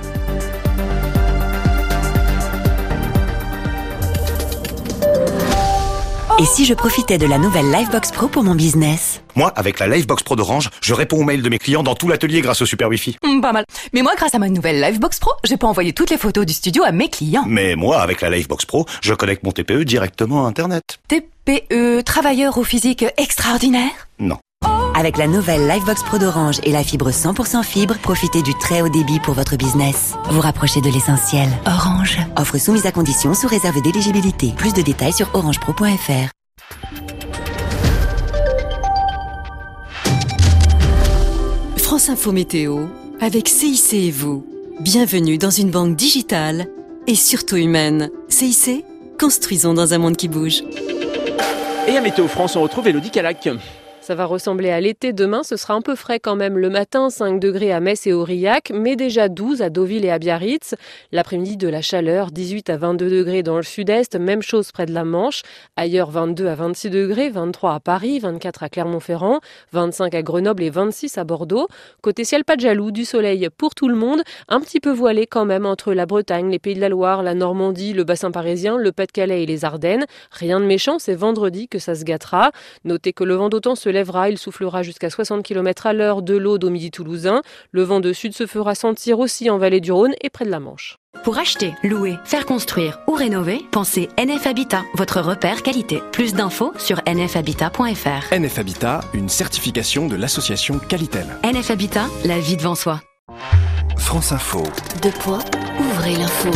Et si je profitais de la nouvelle Livebox Pro pour mon business ? Moi, avec la Livebox Pro d'Orange, je réponds aux mails de mes clients dans tout l'atelier grâce au super Wi-Fi. Mmh, pas mal. Mais moi, grâce à ma nouvelle Livebox Pro, je peux envoyer toutes les photos du studio à mes clients. Mais moi, avec la Livebox Pro, je connecte mon T P E directement à Internet. T P E, travailleur au physique extraordinaire ? Non. Avec la nouvelle Livebox Pro d'Orange et la fibre cent pour cent fibre, profitez du très haut débit pour votre business. Vous rapprochez de l'essentiel. Orange. Offre soumise à conditions sous réserve d'éligibilité. Plus de détails sur orangepro point f r. France Info Météo, avec C I C et vous. Bienvenue dans une banque digitale et surtout humaine. C I C, construisons dans un monde qui bouge. Et à Météo France, on retrouve Élodie Calac. Ça va ressembler à l'été demain, ce sera un peu frais quand même le matin, cinq degrés à Metz et Aurillac, mais déjà douze à Deauville et à Biarritz. L'après-midi de la chaleur, dix-huit à vingt-deux degrés dans le sud-est, même chose près de la Manche. Ailleurs vingt-deux à vingt-six degrés, vingt-trois à Paris, vingt-quatre à Clermont-Ferrand, vingt-cinq à Grenoble et vingt-six à Bordeaux. Côté ciel, pas de jaloux, du soleil pour tout le monde, un petit peu voilé quand même entre la Bretagne, les Pays de la Loire, la Normandie, le bassin parisien, le Pas-de-Calais et les Ardennes. Rien de méchant, c'est vendredi que ça se gâtera. Notez que le vent d'automne se lèvera, il soufflera jusqu'à soixante kilomètres à l'heure de l'Aude au midi toulousain. Le vent de sud se fera sentir aussi en vallée du Rhône et près de la Manche. Pour acheter, louer, faire construire ou rénover, pensez N F Habitat, votre repère qualité. Plus d'infos sur n f habitat point f r. N F Habitat, une certification de l'association Qualitel. N F Habitat, la vie devant soi. France Info. Deux points, ouvrez l'info.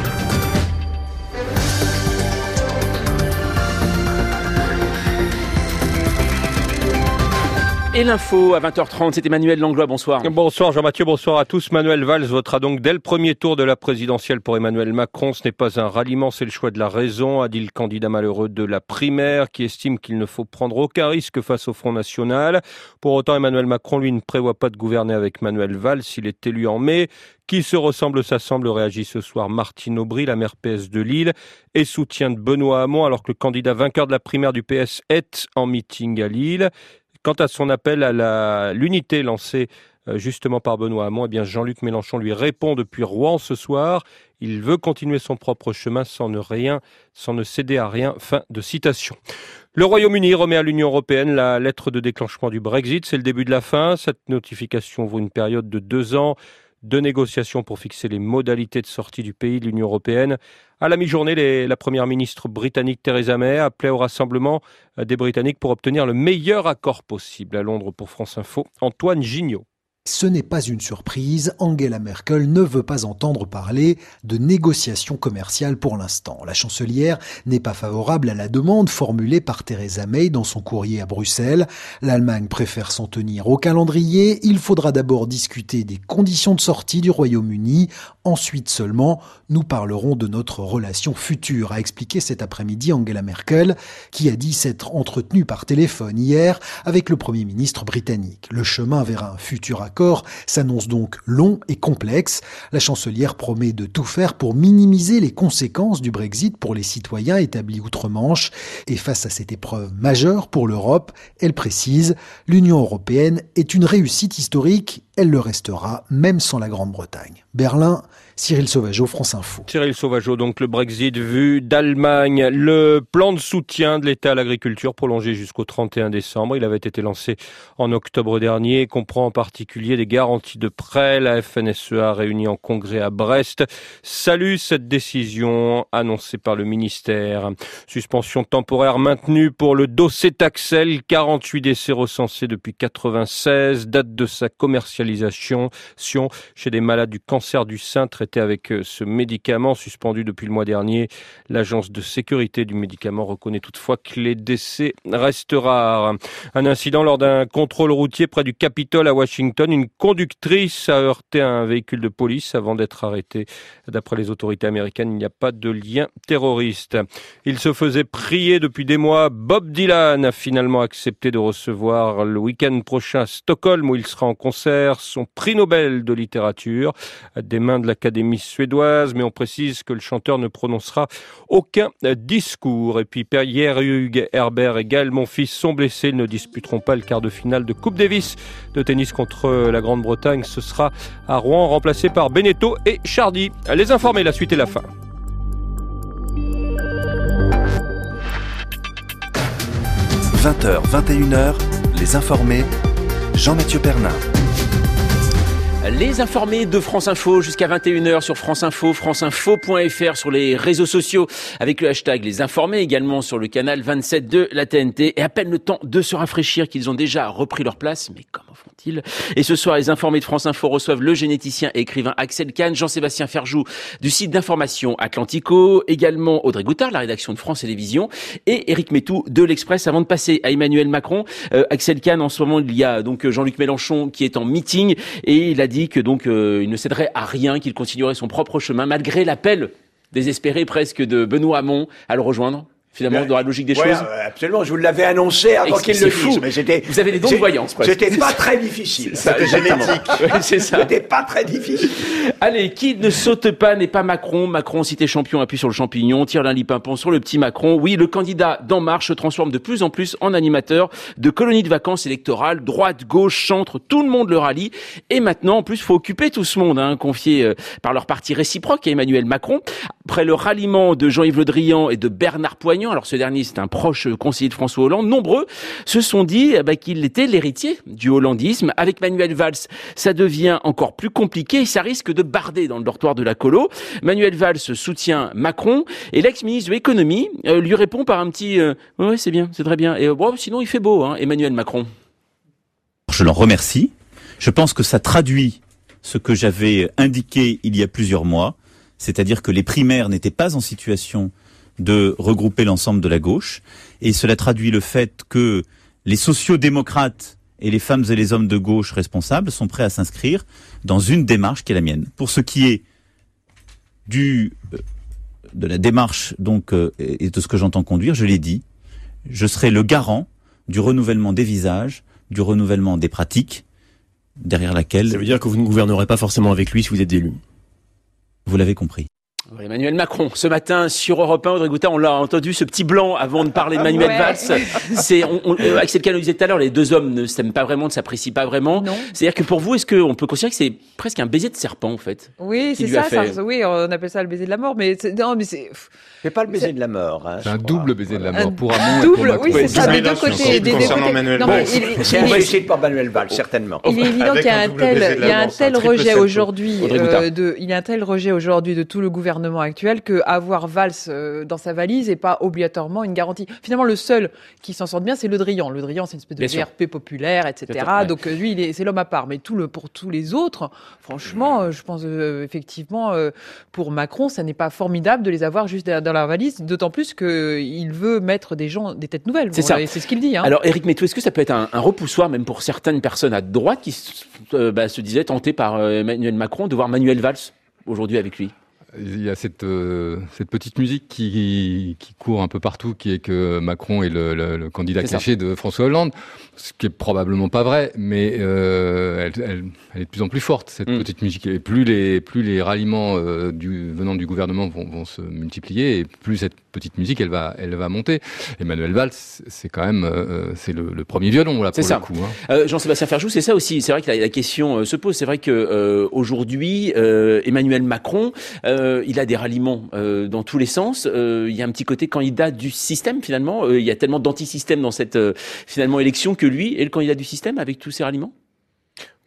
Et l'info à vingt heures trente, c'est Emmanuel Langlois, bonsoir. Bonsoir Jean-Mathieu, bonsoir à tous. Manuel Valls votera donc dès le premier tour de la présidentielle pour Emmanuel Macron. Ce n'est pas un ralliement, c'est le choix de la raison, a dit le candidat malheureux de la primaire qui estime qu'il ne faut prendre aucun risque face au Front National. Pour autant, Emmanuel Macron, lui, ne prévoit pas de gouverner avec Manuel Valls s'il est élu en mai. Qui se ressemble s'assemble, réagit ce soir Martine Aubry, la maire P S de Lille, et soutien de Benoît Hamon, alors que le candidat vainqueur de la primaire du P S est en meeting à Lille. Quant à son appel à la, l'unité lancée euh, justement par Benoît Hamon, eh bien Jean-Luc Mélenchon lui répond depuis Rouen ce soir. Il veut continuer son propre chemin sans ne rien, sans ne céder à rien. Fin de citation. Le Royaume-Uni remet à l'Union européenne la lettre de déclenchement du Brexit. C'est le début de la fin. Cette notification vaut une période de deux ans de négociations pour fixer les modalités de sortie du pays de l'Union européenne. À la mi-journée, les, la première ministre britannique Theresa May appelait au rassemblement des Britanniques pour obtenir le meilleur accord possible. À Londres pour France Info, Antoine Gignot. Ce n'est pas une surprise, Angela Merkel ne veut pas entendre parler de négociations commerciales pour l'instant. La chancelière n'est pas favorable à la demande formulée par Theresa May dans son courrier à Bruxelles. L'Allemagne préfère s'en tenir au calendrier. Il faudra d'abord discuter des conditions de sortie du Royaume-Uni. Ensuite seulement, nous parlerons de notre relation future, a expliqué cet après-midi Angela Merkel, qui a dit s'être entretenue par téléphone hier avec le Premier ministre britannique. Le chemin vers un futur accord s'annonce donc long et complexe. La chancelière promet de tout faire pour minimiser les conséquences du Brexit pour les citoyens établis outre-Manche. Et face à cette épreuve majeure pour l'Europe, elle précise « L'Union européenne est une réussite historique, elle le restera même sans la Grande-Bretagne ». Berlin, Cyril Sauvageau, France Info. Cyril Sauvageau, donc le Brexit vu d'Allemagne. Le plan de soutien de l'État à l'agriculture prolongé jusqu'au trente et un décembre. Il avait été lancé en octobre dernier, comprend en particulier des garanties de prêt. La F N S E A réunie en congrès à Brest salue cette décision annoncée par le ministère. Suspension temporaire maintenue pour le Docetaxel. quarante-huit décès recensés depuis quatre-vingt-seize, date de sa commercialisation hospitalisation chez des malades du cancer du sein traités avec ce médicament suspendu depuis le mois dernier. L'agence de sécurité du médicament reconnaît toutefois que les décès restent rares. Un incident lors d'un contrôle routier près du Capitole à Washington. Une conductrice a heurté un véhicule de police avant d'être arrêtée. D'après les autorités américaines, il n'y a pas de lien terroriste. Il se faisait prier depuis des mois. Bob Dylan a finalement accepté de recevoir le week-end prochain à Stockholm, où il sera en concert, son prix Nobel de littérature des mains de l'Académie suédoise. Mais on précise que le chanteur ne prononcera aucun discours. Et puis Pierre-Hugues Herbert et Gaël Monfils sont blessés. Ils ne disputeront pas le quart de finale de Coupe Davis de tennis contre la Grande-Bretagne. Ce sera à Rouen, remplacé par Beneteau et Chardy. Les informer, la suite et la fin. vingt heures, vingt et une heures, les informés, Jean-Mathieu Pernin. Les informés de France Info jusqu'à vingt et une heures sur France Info, franceinfo point f r, sur les réseaux sociaux avec le hashtag Les Informés, également sur le canal vingt-sept de la T N T. Et à peine le temps de se rafraîchir qu'ils ont déjà repris leur place. Mais comment font-ils? Et ce soir, les informés de France Info reçoivent le généticien et écrivain Axel Kahn, Jean-Sébastien Ferjou du site d'information Atlantico, également Audrey Goutard, la rédaction de France Télévisions, et Éric Métou de l'Express. Avant de passer à Emmanuel Macron, euh, Axel Kahn, en ce moment, il y a donc Jean-Luc Mélenchon qui est en meeting et il a dit que donc euh, il ne céderait à rien, qu'il continuerait son propre chemin malgré l'appel désespéré presque de Benoît Hamon à le rejoindre. Finalement, dans la logique des ouais, choses. Absolument, je vous l'avais annoncé avant qu'il le dise. Mais c'était, vous avez des dons de voyance, presque. C'était pas très difficile. C'était génétique. Ouais, c'est ça. C'était pas très difficile. Allez, qui ne saute pas n'est pas Macron. Macron, cité champion, appuie sur le champignon, tire l'un lipimpant sur le petit Macron. Oui, le candidat d'En Marche se transforme de plus en plus en animateur de colonies de vacances électorales. Droite, gauche, centre, tout le monde le rallie. Et maintenant, en plus, faut occuper tout ce monde, hein, confié euh, par leur parti réciproque à Emmanuel Macron. Après le ralliement de Jean-Yves Le Drian et de Bernard Poignant, alors ce dernier, c'est un proche conseiller de François Hollande, nombreux se sont dit eh ben, qu'il était l'héritier du hollandisme. Avec Manuel Valls, ça devient encore plus compliqué et ça risque de barder dans le dortoir de la colo. Manuel Valls soutient Macron et l'ex-ministre de l'économie euh, lui répond par un petit euh, « ouais, c'est bien, c'est très bien ». Et euh, bon, sinon, il fait beau, hein, Emmanuel Macron. Je l'en remercie. Je pense que ça traduit ce que j'avais indiqué il y a plusieurs mois, c'est-à-dire que les primaires n'étaient pas en situation de regrouper l'ensemble de la gauche, et cela traduit le fait que les sociodémocrates et les femmes et les hommes de gauche responsables sont prêts à s'inscrire dans une démarche qui est la mienne. Pour ce qui est du de la démarche donc et de ce que j'entends conduire, je l'ai dit, je serai le garant du renouvellement des visages, du renouvellement des pratiques, derrière laquelle... Ça veut dire que vous ne gouvernerez pas forcément avec lui si vous êtes élu. Vous l'avez compris. Emmanuel Macron, ce matin sur Europe un, Audrey Goutard, on l'a entendu, ce petit blanc avant de parler de Manuel ouais. Valls. C'est, on, on, euh, Axel Kahn le disait tout à l'heure, les deux hommes ne s'aiment pas vraiment, ne s'apprécient pas vraiment. Non. C'est-à-dire que pour vous, est-ce qu'on peut considérer que c'est presque un baiser de serpent, en fait? Oui, c'est ça, ça, oui, on appelle ça le baiser de la mort, mais c'est, non, mais c'est... C'est pas le baiser de la mort. Hein, c'est un double baiser de la mort, un pour Hamon double, et pour Macron. Oui, c'est ça, des deux côtés. Des concernant côtés. Manuel non, Valls. Il, c'est un réussite pour Manuel Valls, certainement. Il est évident qu'il y a un tel, il y a un tel rejet aujourd'hui, euh, de, il y a un tel rejet aujourd'hui de tout le gouvernement actuel que avoir Valls euh, dans sa valise n'est pas obligatoirement une garantie. Finalement, le seul qui s'en sort bien, c'est Le Drian. Le Drian, c'est une espèce de V R P populaire, et cetera. Donc euh, lui, il est, c'est l'homme à part. Mais tout le, pour tous les autres, franchement, euh, je pense euh, effectivement, euh, pour Macron, ça n'est pas formidable de les avoir juste dans la valise, d'autant plus qu'il veut mettre des gens, des têtes nouvelles. C'est bon, ça. Et c'est ce qu'il dit. Hein. Alors, Éric Métou, est-ce que ça peut être un, un repoussoir, même pour certaines personnes à droite qui euh, bah, se disaient tentées par euh, Emmanuel Macron de voir Manuel Valls aujourd'hui avec lui? Il y a cette, euh, cette petite musique qui, qui court un peu partout, qui est que Macron est le, le, le candidat c'est caché ça. de François Hollande, ce qui est probablement pas vrai, mais euh, elle, elle, elle est de plus en plus forte, cette mmh. petite musique. Et plus les, plus les ralliements euh, du, venant du gouvernement vont, vont se multiplier, et plus cette petite musique, elle va, elle va monter. Emmanuel Valls, c'est quand même euh, c'est le, le premier violon là pour c'est le ça. coup. Hein. Euh, Jean-Sébastien Ferjou, c'est ça aussi. C'est vrai que la, la question euh, se pose. C'est vrai que euh, aujourd'hui, euh, Emmanuel Macron, euh, il a des ralliements euh, dans tous les sens. Euh, il y a un petit côté candidat du système finalement. Euh, il y a tellement d'anti-système dans cette euh, finalement élection que lui est le candidat du système avec tous ses ralliements.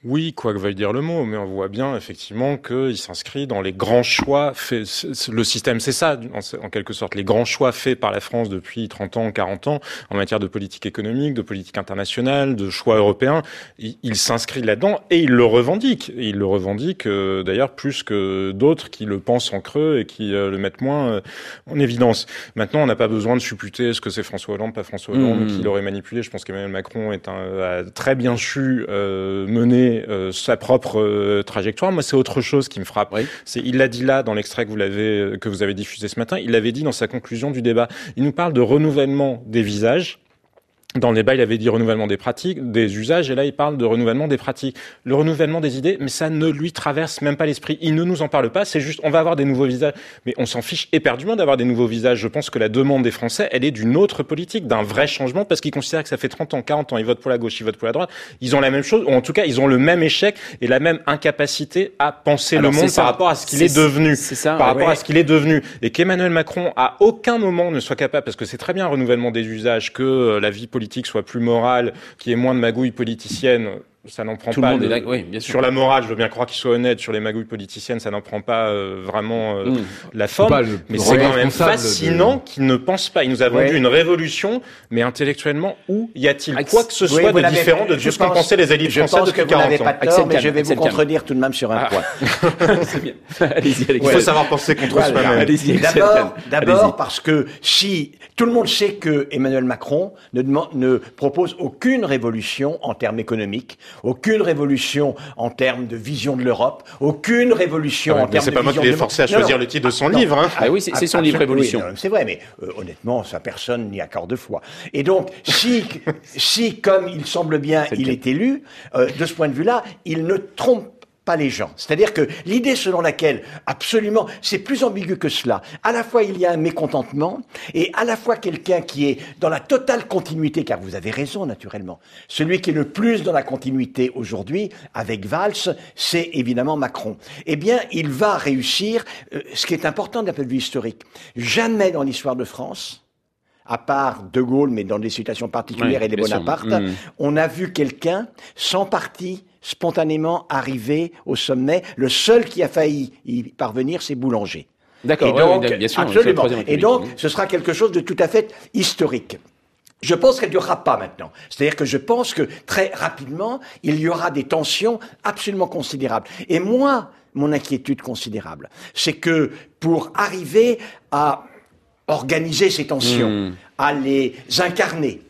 Oui, quoi que veuille dire le mot, mais on voit bien effectivement qu'il s'inscrit dans les grands choix faits. Le système, c'est ça, en quelque sorte, les grands choix faits par la France depuis trente ans, quarante ans, en matière de politique économique, de politique internationale, de choix européens. Il, il s'inscrit là-dedans et il le revendique. Et il le revendique euh, d'ailleurs plus que d'autres qui le pensent en creux et qui euh, le mettent moins euh, en évidence. Maintenant, on n'a pas besoin de supputer est-ce que c'est François Hollande, pas François Hollande, mmh. qui l'aurait manipulé. Je pense qu'Emmanuel Macron est un, a très bien su euh, mener Euh, sa propre euh, trajectoire. Moi, c'est autre chose qui me frappe. Oui. C'est, il l'a dit là dans l'extrait que vous l'avez que vous avez diffusé ce matin. Il l'avait dit dans sa conclusion du débat. Il nous parle de renouvellement des visages. Dans le débat, il avait dit renouvellement des pratiques, des usages, et là, il parle de renouvellement des pratiques. Le renouvellement des idées, mais ça ne lui traverse même pas l'esprit. Il ne nous en parle pas, c'est juste, on va avoir des nouveaux visages. Mais on s'en fiche éperdument d'avoir des nouveaux visages. Je pense que la demande des Français, elle est d'une autre politique, d'un vrai changement, parce qu'ils considèrent que ça fait trente ans, quarante ans, ils votent pour la gauche, ils votent pour la droite. Ils ont la même chose, ou en tout cas, ils ont le même échec et la même incapacité à penser Alors, le monde par rapport à ce qu'il c'est, est devenu. C'est ça, par rapport ouais. à ce qu'il est devenu. Et qu'Emmanuel Macron, à aucun moment, ne soit capable, parce que c'est très bien un renouvellement des usages, que la vie politique politique soit plus morale, qu'il y ait moins de magouilles politiciennes, ça n'en prend Tout pas. Le monde le, est là, oui, bien sûr. Sur la morale, je veux bien croire qu'il soit honnête. Sur les magouilles politiciennes, ça n'en prend pas euh, vraiment euh, mmh. la forme. Le, mais le c'est quand même fascinant de... qu'il ne pense pas. Il nous a vendu ouais. une révolution, mais intellectuellement, où y a-t-il Axe... quoi que ce soit oui, de différent de tout ce qu'ont pensé les élites françaises depuis quarante ans? Je pense que vous n'avez pas tort, mais je vais vous contredire tout de même sur un point. C'est bien. Allez-y, Il faut savoir penser contre soi-même. Allez-y, D'abord, d'abord parce que si tout le monde sait que Emmanuel Macron ne, demande, ne propose aucune révolution en termes économiques, aucune révolution en termes de vision de l'Europe, aucune révolution ah ouais, en termes de vision de... C'est pas moi qui l'ai forcé à choisir non, non. le titre de son non, livre. Hein. Ah oui, c'est, c'est son livre Révolution. Oui, non, c'est vrai, mais euh, honnêtement, ça personne n'y accorde foi. Et donc, si, si comme il semble bien, c'est il est élu, euh, de ce point de vue-là, il ne trompe pas les gens. C'est-à-dire que l'idée selon laquelle, absolument, c'est plus ambigu que cela. À la fois, il y a un mécontentement, et à la fois quelqu'un qui est dans la totale continuité, car vous avez raison, naturellement. Celui qui est le plus dans la continuité aujourd'hui, avec Valls, c'est évidemment Macron. Eh bien, il va réussir, euh, ce qui est important d'un point de vue historique. Jamais dans l'histoire de France, à part De Gaulle, mais dans des situations particulières oui, et des Bonaparte, mmh. on a vu quelqu'un sans parti, spontanément arrivé au sommet. Le seul qui a failli y parvenir, c'est Boulanger. D'accord, et donc, ouais, bien sûr, absolument. Et donc, ce sera quelque chose de tout à fait historique. Je pense qu'elle ne durera pas maintenant. C'est-à-dire que je pense que très rapidement, il y aura des tensions absolument considérables. Et moi, mon inquiétude considérable, c'est que pour arriver à organiser ces tensions, mmh. à les incarner,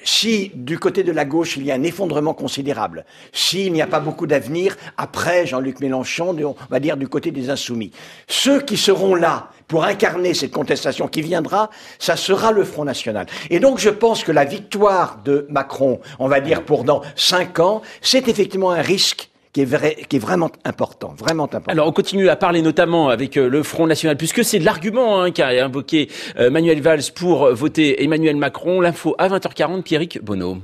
si du côté de la gauche il y a un effondrement considérable, s'il n'y a pas beaucoup d'avenir après Jean-Luc Mélenchon, on va dire du côté des insoumis, ceux qui seront là pour incarner cette contestation qui viendra, ça sera le Front National. Et donc je pense que la victoire de Macron, on va dire pour dans cinq ans, c'est effectivement un risque qui est, vrai, qui est vraiment important, vraiment important. Alors on continue à parler notamment avec euh, le Front National, puisque c'est l'argument hein, qu'a invoqué euh, Manuel Valls pour voter Emmanuel Macron. L'info à vingt heures quarante, Pierrick Bonneau.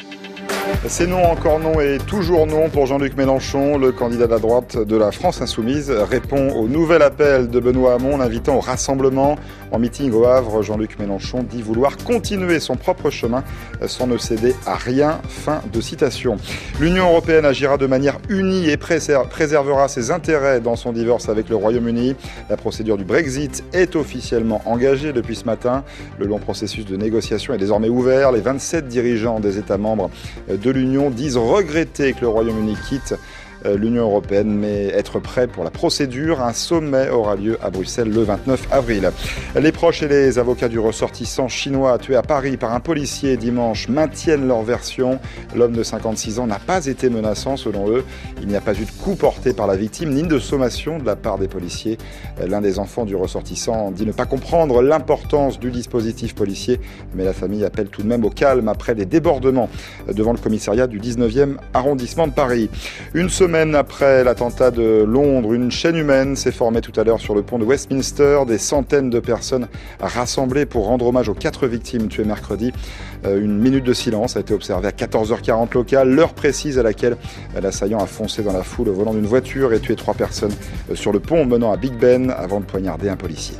C'est non, encore non et toujours non pour Jean-Luc Mélenchon. Le candidat de la droite de la France Insoumise répond au nouvel appel de Benoît Hamon, l'invitant au rassemblement. En meeting au Havre, Jean-Luc Mélenchon dit vouloir continuer son propre chemin sans ne céder à rien. Fin de citation. L'Union européenne agira de manière unie et préservera ses intérêts dans son divorce avec le Royaume-Uni. La procédure du Brexit est officiellement engagée depuis ce matin. Le long processus de négociation est désormais ouvert. Les vingt-sept dirigeants des États membres de l'Union disent regretter que le Royaume-Uni quitte l'Union européenne, mais être prêt pour la procédure. Un sommet aura lieu à Bruxelles le vingt-neuf avril. Les proches et les avocats du ressortissant chinois tué à Paris par un policier dimanche maintiennent leur version. L'homme de cinquante-six ans n'a pas été menaçant selon eux. Il n'y a pas eu de coup porté par la victime, ni de sommation de la part des policiers. L'un des enfants du ressortissant dit ne pas comprendre l'importance du dispositif policier, mais la famille appelle tout de même au calme après des débordements devant le commissariat du dix-neuvième arrondissement de Paris. Une semaine Semaine après l'attentat de Londres, une chaîne humaine s'est formée tout à l'heure sur le pont de Westminster. Des centaines de personnes rassemblées pour rendre hommage aux quatre victimes tuées mercredi. Une minute de silence a été observée à quatorze heures quarante locale, l'heure précise à laquelle l'assaillant a foncé dans la foule au volant d'une voiture et tué trois personnes sur le pont menant à Big Ben avant de poignarder un policier.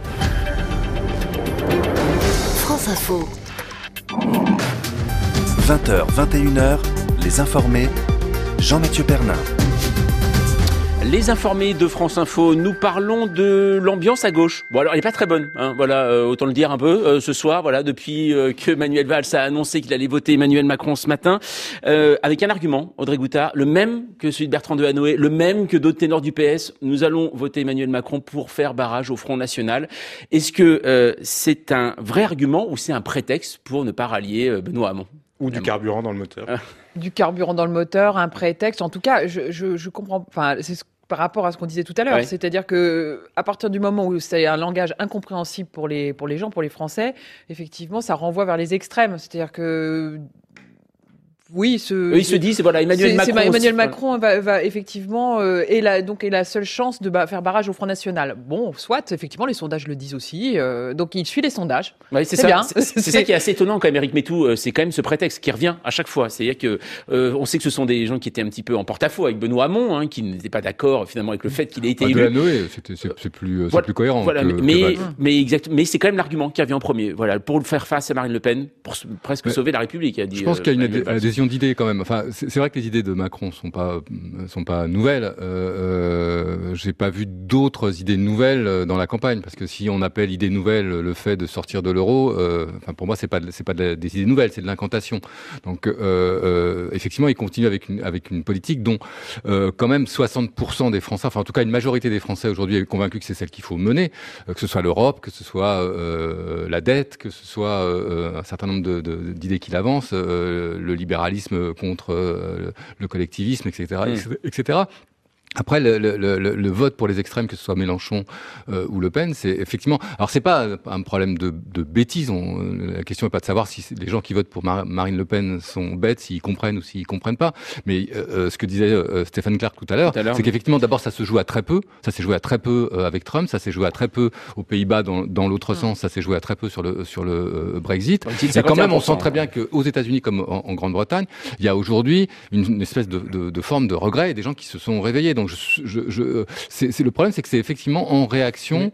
France Info. vingt heures, vingt et une heures, les informés. Jean-Mathieu Pernin. Les informés de France Info, nous parlons de l'ambiance à gauche. Bon alors elle n'est pas très bonne, hein, voilà, euh, autant le dire un peu euh, ce soir, voilà, depuis euh, que Manuel Valls a annoncé qu'il allait voter Emmanuel Macron ce matin, euh, avec un argument, Audrey Goutard, le même que celui de Bertrand Delanoë, le même que d'autres ténors du P S. Nous allons voter Emmanuel Macron pour faire barrage au Front National. Est-ce que euh, c'est un vrai argument ou c'est un prétexte pour ne pas rallier euh, Benoît Hamon ? Ou du carburant dans le moteur. Du carburant dans le moteur, un prétexte. En tout cas, je, je, je comprends. Enfin, c'est ce par rapport à ce qu'on disait tout à l'heure, ouais. C'est-à-dire que à partir du moment où c'est un langage incompréhensible pour les pour les gens, pour les Français, effectivement, ça renvoie vers les extrêmes. C'est-à-dire que oui, ce, Eux, ils se disent, voilà, Emmanuel c'est, Macron. C'est Emmanuel Macron va, va effectivement euh, est la donc est la seule chance de ba- faire barrage au Front National. Bon, soit effectivement les sondages le disent aussi, euh, donc il suit les sondages. Oui, c'est, c'est ça. Bien. C'est, c'est, c'est ça qui est assez étonnant quand même, Éric Métou. C'est quand même ce prétexte qui revient à chaque fois. C'est-à-dire que euh, on sait que ce sont des gens qui étaient un petit peu en porte-à-faux avec Benoît Hamon, hein, qui n'étaient pas d'accord finalement avec le fait qu'il ait été ah, élu. Delanoë, c'était c'est, c'est plus c'est voilà, plus cohérent. Voilà, que, mais que mais exact. Mais c'est quand même l'argument qui revient en premier. Voilà, pour faire face à Marine Le Pen, pour presque mais, sauver la République. A dit, je pense euh, qu'il y a une ad- adhésion d'idées quand même. Enfin, c'est, c'est vrai que les idées de Macron sont pas sont pas nouvelles. Euh, euh, j'ai pas vu d'autres idées nouvelles dans la campagne, parce que si on appelle idée nouvelle le fait de sortir de l'euro, euh, enfin pour moi c'est pas c'est pas de la, des idées nouvelles, c'est de l'incantation. Donc euh, euh, effectivement, il continue avec une avec une politique dont euh, quand même soixante pour cent des Français, enfin en tout cas une majorité des Français aujourd'hui est convaincue que c'est celle qu'il faut mener, euh, que ce soit l'Europe, que ce soit euh, la dette, que ce soit euh, un certain nombre de, de, d'idées qu'il avance, euh, le libéralisme contre euh, le collectivisme, et cetera, mmh. et cetera. Après, le, le, le, le vote pour les extrêmes, que ce soit Mélenchon euh, ou Le Pen, c'est effectivement... Alors, c'est pas un problème de, de bêtise. On, la question n'est pas de savoir si les gens qui votent pour Mar- Marine Le Pen sont bêtes, s'ils comprennent ou s'ils comprennent pas. Mais euh, ce que disait euh, Stéphane Clark tout à l'heure, tout à l'heure c'est oui. qu'effectivement, d'abord, ça se joue à très peu. Ça s'est joué à très peu euh, avec Trump. Ça s'est joué à très peu aux Pays-Bas dans, dans l'autre mmh. sens. Ça s'est joué à très peu sur le, sur le euh, Brexit. Et quand même, on sent très bien qu'aux États-Unis comme en, en Grande-Bretagne, il y a aujourd'hui une, une espèce de, de, de forme de regret et des gens qui se sont réveillés. Donc, je, je, je, c'est, c'est le problème, c'est que c'est effectivement en réaction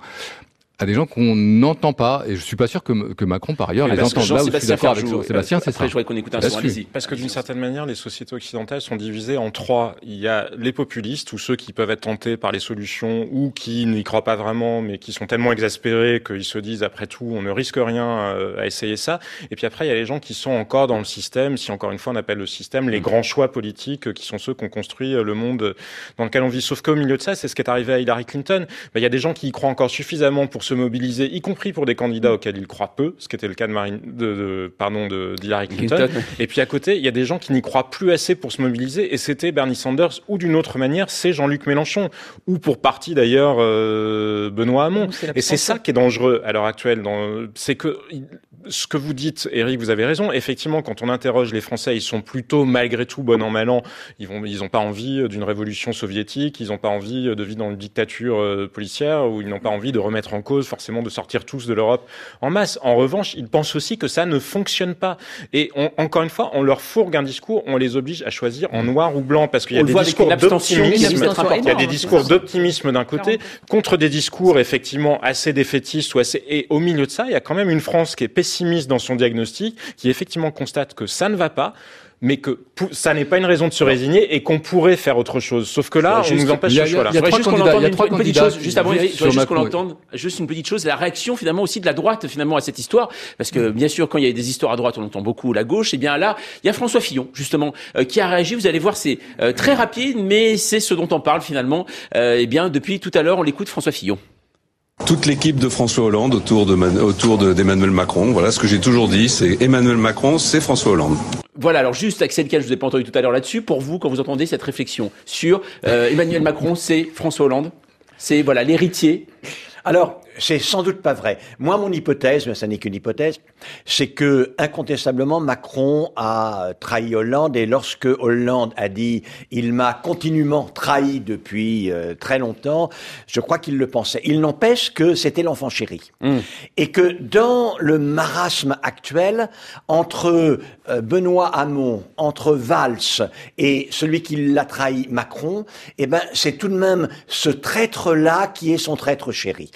à des gens qu'on n'entend pas, et je suis pas sûr que, que Macron, par ailleurs, ah, les entende. Là où je suis d'accord avec joue, Sébastien, c'est ça. Je voudrais qu'on écoute un son, allez-y. Parce que d'une certaine manière, les sociétés occidentales sont divisées en trois. Il y a les populistes, ou ceux qui peuvent être tentés par les solutions, ou qui n'y croient pas vraiment, mais qui sont tellement exaspérés qu'ils se disent, après tout, on ne risque rien à essayer ça. Et puis après, il y a les gens qui sont encore dans le système, si encore une fois on appelle le système, les grands choix politiques, qui sont ceux qui ont construit le monde dans lequel on vit. Sauf qu'au milieu de ça, c'est ce qui est arrivé à Hillary Clinton. Ben, il y a des gens qui y croient encore suffisamment pour se mobiliser, y compris pour des candidats auxquels ils croient peu, ce qui était le cas de Marine, de, de pardon, de d'Hillary Clinton. Clinton. Et puis à côté, il y a des gens qui n'y croient plus assez pour se mobiliser, et c'était Bernie Sanders, ou d'une autre manière, c'est Jean-Luc Mélenchon, ou pour partie d'ailleurs euh, Benoît Hamon. C'est et c'est ça qui est dangereux à l'heure actuelle. Dans, c'est que ce que vous dites, Éric, vous avez raison. Effectivement, quand on interroge les Français, ils sont plutôt malgré tout bon an mal an. Ils vont, ils n'ont pas envie d'une révolution soviétique, ils n'ont pas envie de vivre dans une dictature euh, policière, ou ils n'ont pas envie de remettre en cause forcément de sortir tous de l'Europe en masse. En revanche, ils pensent aussi que ça ne fonctionne pas. Et on, encore une fois, on leur fourgue un discours, on les oblige à choisir en noir ou blanc, parce qu'il y a des discours d'optimisme, il y a des discours d'optimisme d'un côté, contre des discours effectivement assez défaitistes ou assez, et au milieu de ça, il y a quand même une France qui est pessimiste dans son diagnostic, qui effectivement constate que ça ne va pas, mais que ça n'est pas une raison de se résigner et qu'on pourrait faire autre chose. Sauf que là, on nous empêche ce choix-là. Il y a trois candidats, il y a trois candidats. Juste avant, il faudrait juste qu'on l'entende. Juste une petite chose, la réaction finalement aussi de la droite finalement à cette histoire, parce que bien sûr, quand il y a des histoires à droite, on entend beaucoup la gauche. Et bien là, il y a François Fillon justement euh, qui a réagi. Vous allez voir, c'est euh, très rapide, mais c'est ce dont on parle finalement. Euh, et bien depuis tout à l'heure, on l'écoute, François Fillon. Toute l'équipe de François Hollande autour de Man- autour de, d'Emmanuel Macron. Voilà ce que j'ai toujours dit, c'est Emmanuel Macron, c'est François Hollande. Voilà, alors juste Axel Kahn, je vous ai pas entendu tout à l'heure là-dessus. Pour vous, quand vous entendez cette réflexion sur euh, Emmanuel Macron, c'est François Hollande, c'est voilà l'héritier. Alors, c'est sans doute pas vrai. Moi, mon hypothèse, mais ça n'est qu'une hypothèse, c'est que incontestablement Macron a trahi Hollande, et lorsque Hollande a dit « il m'a continuellement trahi depuis euh, très longtemps », je crois qu'il le pensait. Il n'empêche que c'était l'enfant chéri. Mmh. Et que dans le marasme actuel, entre euh, Benoît Hamon, entre Valls et celui qui l'a trahi, Macron, eh ben, c'est tout de même ce traître-là qui est son traître chéri. C'est-à-dire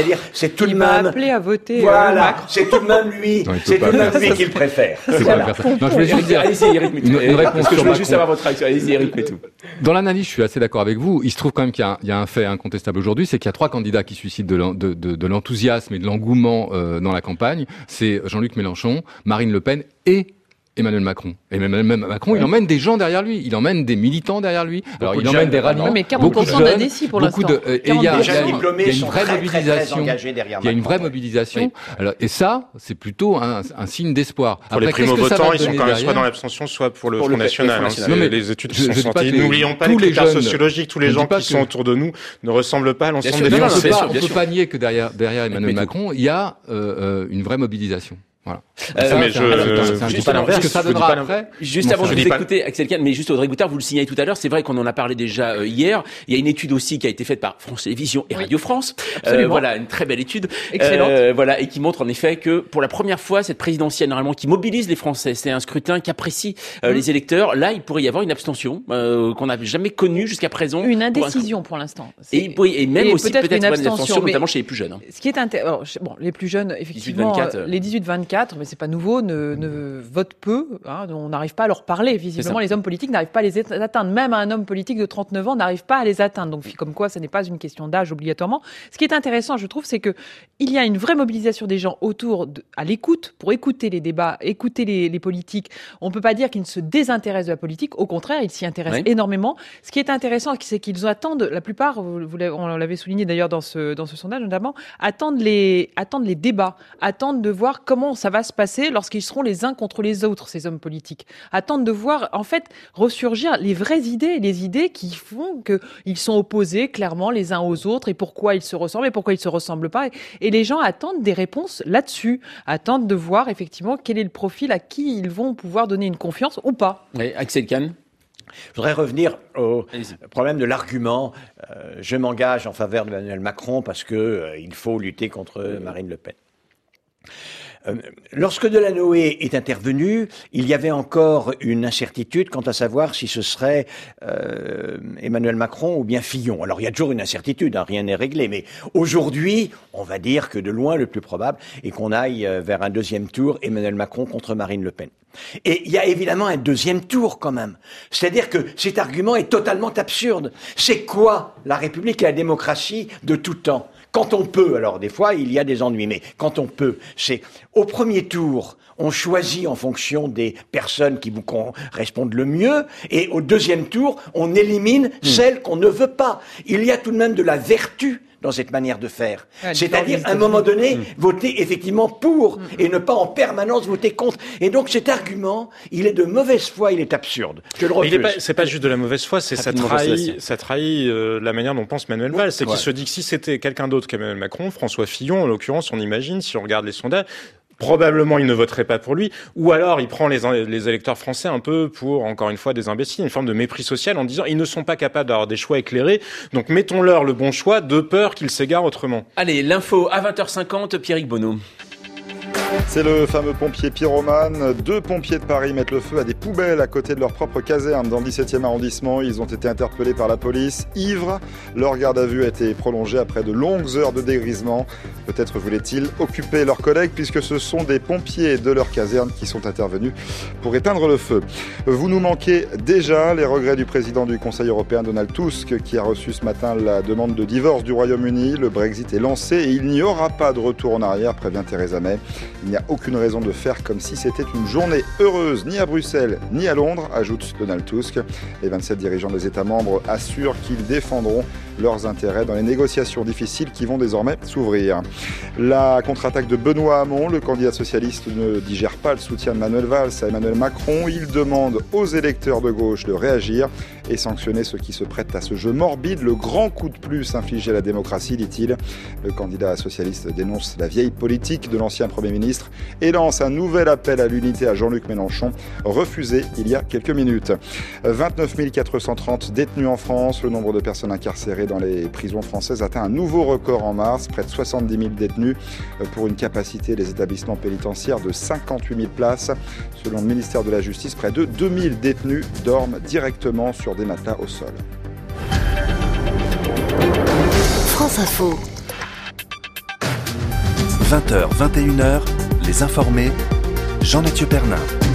dire, c'est tout il de m'a même... appelé à voter. Voilà, euh, Macron. c'est tout de même lui, Non, il peut c'est pas tout de faire même lui ça. qu'il préfère. C'est pas Voilà. faire ça. Non, je voulais juste dire Allez-y, Eric Métou. une, une réponse Parce que je sur veux Macron. juste avoir votre réaction. Allez-y, Eric Métou. Dans l'analyse, je suis assez d'accord avec vous. Il se trouve quand même qu'il y a un, il y a un fait incontestable aujourd'hui, c'est qu'il y a trois candidats qui suscitent de, l'en- de, de, de l'enthousiasme et de l'engouement euh, dans la campagne. C'est Jean-Luc Mélenchon, Marine Le Pen et Emmanuel Macron. Et même, même Macron, il emmène des gens derrière lui, il emmène des militants derrière lui. Alors Beaucoup il de emmène jeunes, des ralliements, Oui, mais quarante pour cent beaucoup de jeunes, d'A D C pour beaucoup l'instant. de, euh, et il y a, Les il y a- jeunes diplômés il y a une sont vraie très, très, très mobilisation. engagés derrière Il y a une Macron. vraie mobilisation. Oui. Alors, et ça, c'est plutôt un, un signe d'espoir. Pour les Après, qu'est-ce que ça primo-votants, va ils sont donner quand même soit derrière dans l'abstention, soit pour le Pour Front le- le National. Front hein. National. C'est Non, mais les études qui je- sont je dis pas sorties. que les- N'oublions pas tous les les critères jeunes- sociologiques, tous je les dis gens pas qui que- sont autour de nous ne ressemblent pas à l'ensemble sûr, des non, Mais non, on gens. ne c'est peut, sûr, pas, on bien peut sûr. pas nier que derrière, derrière Emmanuel Mais tout. Macron, il y a euh, euh, une vraie mobilisation. Voilà. Euh, Ça, mais c'est je- un- je- c'est un- c'est un- je je dis dis pas pas l'inverse, ce que ça je dis donnera pas après. Juste je avant m'en de fous. vous dis pas- écouter, Axel Kahn, mais juste Audrey Goutard, vous le signalez tout à l'heure, c'est vrai qu'on en a parlé déjà euh, hier. Il y a une étude aussi qui a été faite par France Télévisions et Oui. Radio France. Absolument. voilà, une très belle étude. Excellente. Euh, voilà, et qui montre en effet que pour la première fois, cette présidentielle, normalement, qui mobilise les Français, c'est un scrutin qui apprécie euh, Mm. les électeurs. Là, il pourrait y avoir une abstention euh, qu'on n'a jamais connue jusqu'à présent. Une pour un indécision pour l'instant. C'est- Et, oui, et même et aussi peut-être, peut-être une ouais, abstention, mais- notamment chez les plus jeunes. hein. Ce qui est intéressant, bon, les plus jeunes, effectivement, dix-huit vingt-quatre, euh, euh. les dix-huit vingt-quatre, mais c'est pas nouveau, ne, ne votent peu. Hein, on n'arrive pas à leur parler. Visiblement, ça. les hommes politiques n'arrivent pas à les at- atteindre. Même un homme politique de trente-neuf ans n'arrive pas à les atteindre. Donc, comme quoi, ce n'est pas une question d'âge obligatoirement. Ce qui est intéressant, je trouve, c'est que il y a une vraie mobilisation des gens autour, de, à l'écoute, pour écouter les débats, écouter les, les politiques. On peut pas dire qu'ils ne se désintéressent de la politique. Au contraire, ils s'y intéressent Oui. énormément. Ce qui est intéressant, c'est qu'ils attendent, la plupart, vous, vous l'avez- on l'avait souligné d'ailleurs dans ce, dans ce sondage notamment, attendent les, attendent les débats, attendent de voir comment ça va se passer lorsqu'ils seront les uns contre les autres, ces hommes politiques. Attendent de voir, en fait, ressurgir les vraies idées, les idées qui font qu'ils sont opposés clairement les uns aux autres et pourquoi ils se ressemblent et pourquoi ils se ressemblent pas. Et, et les gens attendent des réponses là-dessus, attendent de voir effectivement quel est le profil à qui ils vont pouvoir donner une confiance ou pas. Oui, Axel Kahn. Je voudrais revenir au Allez-y. problème de l'argument. Euh, je m'engage en faveur d'Emmanuel Macron parce que euh, il faut lutter contre Marine Le Pen. Euh, lorsque Delanoë est intervenu, il y avait encore une incertitude quant à savoir si ce serait euh, Emmanuel Macron ou bien Fillon. Alors il y a toujours une incertitude, hein, rien n'est réglé, mais aujourd'hui, on va dire que de loin le plus probable est qu'on aille euh, vers un deuxième tour Emmanuel Macron contre Marine Le Pen. Et il y a évidemment un deuxième tour quand même. C'est-à-dire que cet argument est totalement absurde. C'est quoi la République et la démocratie de tout temps ? Quand on peut, alors des fois il y a des ennuis, mais quand on peut, c'est au premier tour, on choisit en fonction des personnes qui vous correspondent le mieux, et au deuxième tour, on élimine mmh. celles qu'on ne veut pas. Il y a tout de même de la vertu dans cette manière de faire. Ah, c'est-à-dire, à un moment donné, mmh. voter effectivement pour mmh. et ne pas en permanence voter contre. Et donc cet argument, il est de mauvaise foi, il est absurde. Je le refuse. Pas, c'est pas juste de la mauvaise foi, c'est ça trahit, ça trahit euh, la manière dont pense Manuel Valls. C'est ouais. qu'il se dit que si c'était quelqu'un d'autre qu'Emmanuel Macron, François Fillon en l'occurrence, on imagine, si on regarde les sondages, probablement il ne voterait pas pour lui, ou alors il prend les, les électeurs français un peu pour, encore une fois, des imbéciles, une forme de mépris social en disant ils ne sont pas capables d'avoir des choix éclairés, donc mettons-leur le bon choix de peur qu'ils s'égarent autrement. Allez, l'info à vingt heures cinquante, Pierrick Bonneau. C'est le fameux pompier pyromane. Deux pompiers de Paris mettent le feu à des poubelles à côté de leur propre caserne dans le dix-septième arrondissement. Ils ont été interpellés par la police. Ivres, leur garde à vue a été prolongée après de longues heures de dégrisement. Peut-être voulaient-ils occuper leurs collègues puisque ce sont des pompiers de leur caserne qui sont intervenus pour éteindre le feu. Vous nous manquez déjà. Les regrets du président du Conseil européen Donald Tusk qui a reçu ce matin la demande de divorce du Royaume-Uni. Le Brexit est lancé et il n'y aura pas de retour en arrière, prévient Theresa May. Il n'y a aucune raison de faire comme si c'était une journée heureuse, ni à Bruxelles, ni à Londres, ajoute Donald Tusk. Les vingt-sept dirigeants des États membres assurent qu'ils défendront leurs intérêts dans les négociations difficiles qui vont désormais s'ouvrir. La contre-attaque de Benoît Hamon, le candidat socialiste ne digère pas le soutien de Manuel Valls à Emmanuel Macron. Il demande aux électeurs de gauche de réagir et sanctionner ceux qui se prêtent à ce jeu morbide. Le grand coup de plus infligé à la démocratie, dit-il. Le candidat socialiste dénonce la vieille politique de l'ancien Premier ministre et lance un nouvel appel à l'unité à Jean-Luc Mélenchon, refusé il y a quelques minutes. vingt-neuf mille quatre cent trente détenus en France. Le nombre de personnes incarcérées dans les prisons françaises atteint un nouveau record en mars, près de soixante-dix mille détenus pour une capacité des établissements pénitentiaires de cinquante-huit mille places. Selon le ministère de la Justice, près de deux mille détenus dorment directement sur des matelas au sol. France Info. vingt heures, vingt et une heures, Les Informés, Jean-Mathieu Pernin.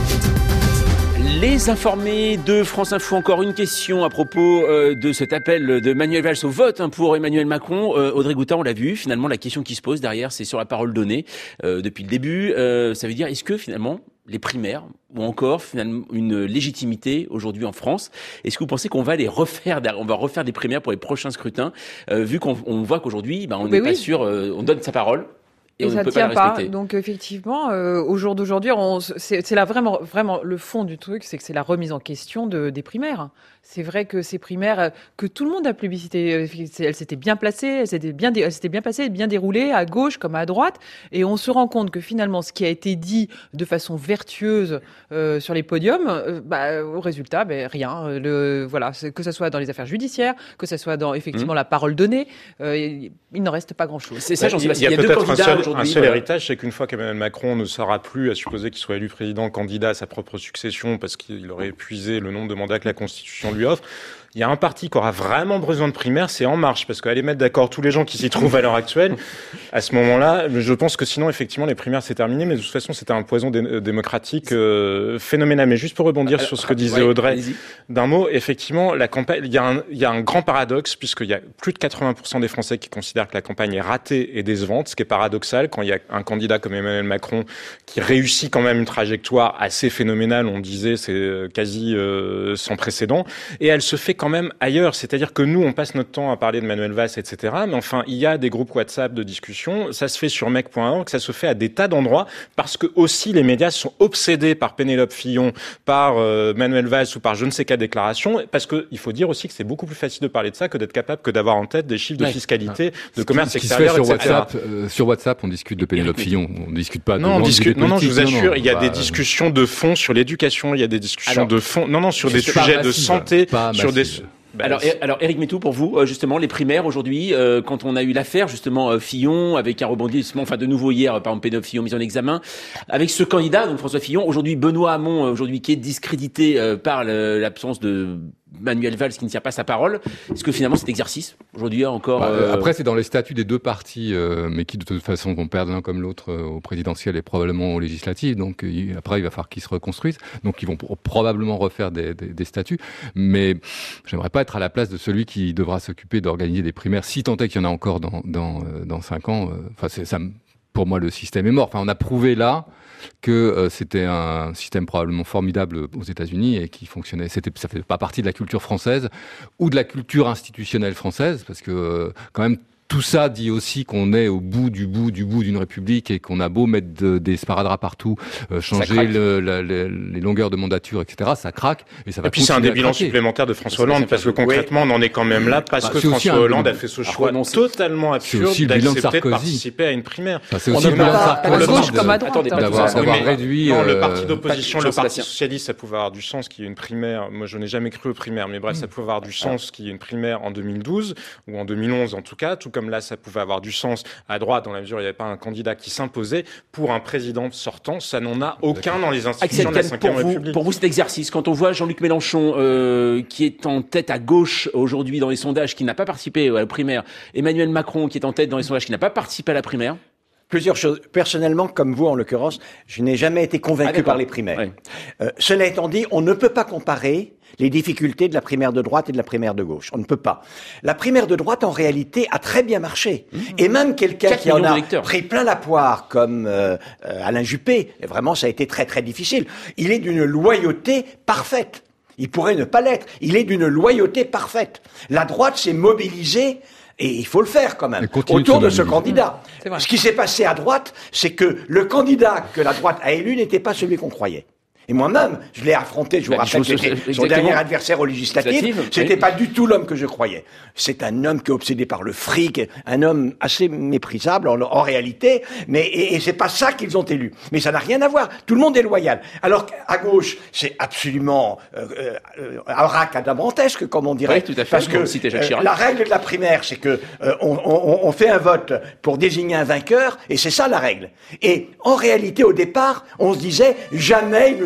Les informés de France Info, encore une question à propos euh, de cet appel de Manuel Valls au vote hein, pour Emmanuel Macron. Euh, Audrey Goutin, on l'a vu, finalement la question qui se pose derrière, c'est sur la parole donnée euh, depuis le début. Euh, ça veut dire, est-ce que finalement les primaires ont encore finalement une légitimité aujourd'hui en France? Est-ce que vous pensez qu'on va les refaire, on va refaire des primaires pour les prochains scrutins, euh, vu qu'on on voit qu'aujourd'hui, bah, on n'est oui. pas sûr, euh, on donne sa parole. Et, et on ça ne peut tient pas, pas. Donc effectivement, euh, au jour d'aujourd'hui, on, c'est, c'est là vraiment, vraiment le fond du truc, c'est que c'est la remise en question de, des primaires. C'est vrai que ces primaires, que tout le monde a plébiscité, elles s'étaient bien placées, elles s'étaient bien, elles s'étaient bien passées, bien déroulées, à gauche comme à droite, et on se rend compte que finalement, ce qui a été dit de façon vertueuse euh, sur les podiums, euh, bah, au résultat, bah, rien. Le, voilà, que ce soit dans les affaires judiciaires, que ce soit dans effectivement mmh. la parole donnée, euh, il, il n'en reste pas grand-chose. C'est ça, j'en sais pas. Il y a, il y a peut-être un seul, un seul voilà. héritage, c'est qu'une fois qu'Emmanuel Macron ne sera plus, à supposer qu'il soit élu président, candidat à sa propre succession, parce qu'il aurait épuisé le nombre de mandats que la Constitution lui offre, il y a un parti qui aura vraiment besoin de primaires, c'est En Marche, parce qu'aller mettre d'accord tous les gens qui s'y trouvent à l'heure actuelle, à ce moment-là, je pense que sinon, effectivement, les primaires, c'est terminé, mais de toute façon, c'était un poison dé- démocratique euh, phénoménal. Mais juste pour rebondir euh, sur ce que disait ouais, Audrey, allez-y. d'un mot, effectivement, la campagne, il y a un, il y a un grand paradoxe, puisqu'il y a plus de quatre-vingts pour cent des Français qui considèrent que la campagne est ratée et décevante, ce qui est paradoxal quand il y a un candidat comme Emmanuel Macron qui réussit quand même une trajectoire assez phénoménale, on disait, c'est quasi euh, sans précédent, et elle se fait quand même ailleurs, c'est-à-dire que nous, on passe notre temps à parler de Manuel Valls, et cetera. Mais enfin, il y a des groupes WhatsApp de discussion, ça se fait sur mec point org, ça se fait à des tas d'endroits, parce que aussi les médias sont obsédés par Pénélope Fillon, par euh, Manuel Valls ou par je ne sais quelle déclaration, parce que il faut dire aussi que c'est beaucoup plus facile de parler de ça que d'être capable que d'avoir en tête des chiffres de fiscalité, de commerce qui, extérieur, qui se fait sur WhatsApp, euh, sur WhatsApp, on discute de Pénélope Fillon, on ne discute pas de non, on discute, non, non, je vous assure, non, non, il y a bah, des discussions de fond sur l'éducation, il y a des discussions alors, de fond, non, non, sur des sujets de santé, sur des Bah, alors, alors, Éric Métou, pour vous, justement, les primaires aujourd'hui, euh, quand on a eu l'affaire, justement, euh, Fillon, avec un rebondissement, enfin, de nouveau hier, par exemple, Pénélope Fillon mise en examen, avec ce candidat, donc François Fillon, aujourd'hui, Benoît Hamon, aujourd'hui, qui est discrédité euh, par le, l'absence de Manuel Valls qui ne tient pas sa parole. Est-ce que finalement cet exercice aujourd'hui encore bah, euh... Après, c'est dans les statuts des deux partis, euh, mais qui de toute façon vont perdre l'un comme l'autre euh, au présidentiel et probablement aux législatives. Donc il, après, il va falloir qu'ils se reconstruisent. Donc ils vont pour, probablement refaire des, des, des statuts. Mais j'aimerais pas être à la place de celui qui devra s'occuper d'organiser des primaires, si tant est qu'il y en a encore dans dans euh, dans cinq ans. Enfin, euh, c'est ça. Pour moi, le système est mort. Enfin, on a prouvé là que euh, c'était un système probablement formidable aux États-Unis et qui fonctionnait. C'était, ça fait pas partie de la culture française ou de la culture institutionnelle française, parce que euh, quand même. Tout ça dit aussi qu'on est au bout du bout du bout d'une république et qu'on a beau mettre de, des sparadraps partout, euh, changer le, la, la, les longueurs de mandature, et cetera. Ça craque et ça va. Et puis c'est un des bilans supplémentaires de François Hollande, parce que concrètement, oui. on en est quand même là parce bah, que François Hollande a fait ce choix non, totalement absurde d'accepter de participer à une primaire. Enfin, c'est aussi on le bilan de Sarkozy de, d'avoir, d'avoir réduit. Non, le parti d'opposition, le Parti socialiste, ça pouvait avoir du sens qu'il y ait une primaire. Moi, je n'ai jamais cru aux primaires, mais bref, ça pouvait avoir du sens qu'il y ait une primaire en deux mille douze ou en deux mille onze en tout cas, tout comme là, ça pouvait avoir du sens à droite dans la mesure où il n'y avait pas un candidat qui s'imposait. Pour un président sortant, ça n'en a aucun dans les institutions de la cinquième République. Pour vous, cet exercice, quand on voit Jean-Luc Mélenchon euh, qui est en tête à gauche aujourd'hui dans les sondages, qui n'a pas participé à la primaire, Emmanuel Macron qui est en tête dans les sondages, qui n'a pas participé à la primaire. Plusieurs choses. Personnellement, comme vous en l'occurrence, je n'ai jamais été convaincu ah, par les primaires. Oui. Euh, cela étant dit, on ne peut pas comparer les difficultés de la primaire de droite et de la primaire de gauche. On ne peut pas. La primaire de droite, en réalité, a très bien marché. Mmh. Et même quelqu'un qui en a pris plein la poire, comme euh, euh, Alain Juppé, et vraiment, ça a été très très difficile. Il est d'une loyauté parfaite. Il pourrait ne pas l'être. Il est d'une loyauté parfaite. La droite s'est mobilisée. Et il faut le faire quand même, autour de ce candidat. Ce qui s'est passé à droite, c'est que le candidat que la droite a élu n'était pas celui qu'on croyait. Et moi-même, je l'ai affronté, je vous bah, rappelle que j'étais son dernier adversaire aux législatives, c'était oui. pas du tout l'homme que je croyais. C'est un homme qui est obsédé par le fric, un homme assez méprisable en, en réalité, mais et, et c'est pas ça qu'ils ont élu. Mais ça n'a rien à voir, tout le monde est loyal. Alors qu'à gauche, c'est absolument euh, euh, abracadabrantesque, comme on dirait, oui, tout à fait, parce que euh, la règle de la primaire, c'est que euh, on, on, on fait un vote pour désigner un vainqueur, et c'est ça la règle. Et en réalité, au départ, on se disait, jamais il ne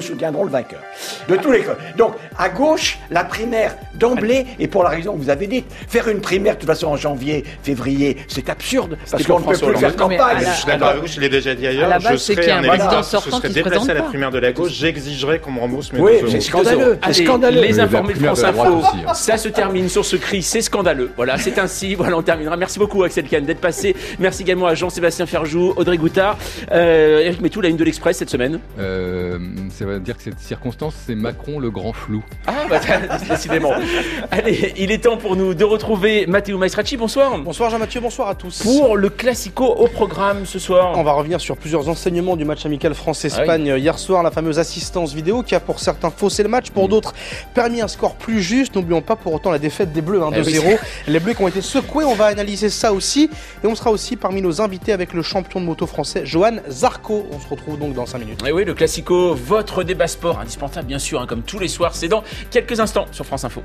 soutiendront le vainqueur. De tous les cas. Donc, à gauche, la primaire d'emblée, et pour la raison que vous avez dite, faire une primaire, de toute façon, en janvier, février, c'est absurde, parce qu'on ne peut plus faire campagne. Je suis d'accord avec vous, je l'ai déjà dit ailleurs, je serais un électeur, je serais déplacé à la primaire de la gauche, j'exigerais qu'on me rembourse mes Oui, c'est scandaleux, c'est scandaleux. Les informés de France Info, ça se termine sur ce cri, c'est scandaleux. Voilà, c'est ainsi, voilà, on terminera. Merci beaucoup, Axel Kahn, d'être passé. Merci également à Jean-Sébastien Ferjou, Audrey Goutard, euh, Eric Métou, la une de l'Express cette semaine. Euh, ça veut dire que cette circonstance, c'est Macron le grand flou. Ah, bah, décidément. Allez, il est temps pour nous de retrouver Matteo Maestracci. Bonsoir. Bonsoir Jean-Mathieu, bonsoir à tous. Pour le Classico au programme ce soir. On va revenir sur plusieurs enseignements du match amical France-Espagne. Ah oui. Hier soir, la fameuse assistance vidéo qui a pour certains faussé le match, pour mmh. d'autres permis un score plus juste. N'oublions pas pour autant la défaite des Bleus, hein, deux zéro. Eh oui. Les Bleus qui ont été secoués, on va analyser ça aussi. Et on sera aussi parmi nos invités avec le champion de moto français, Johan Zarco. On se retrouve donc dans cinq minutes. Et oui, le Classico, votre débat sport indispensable bien sûr, hein, comme tous les soirs. C'est dans quelques instants sur France Info.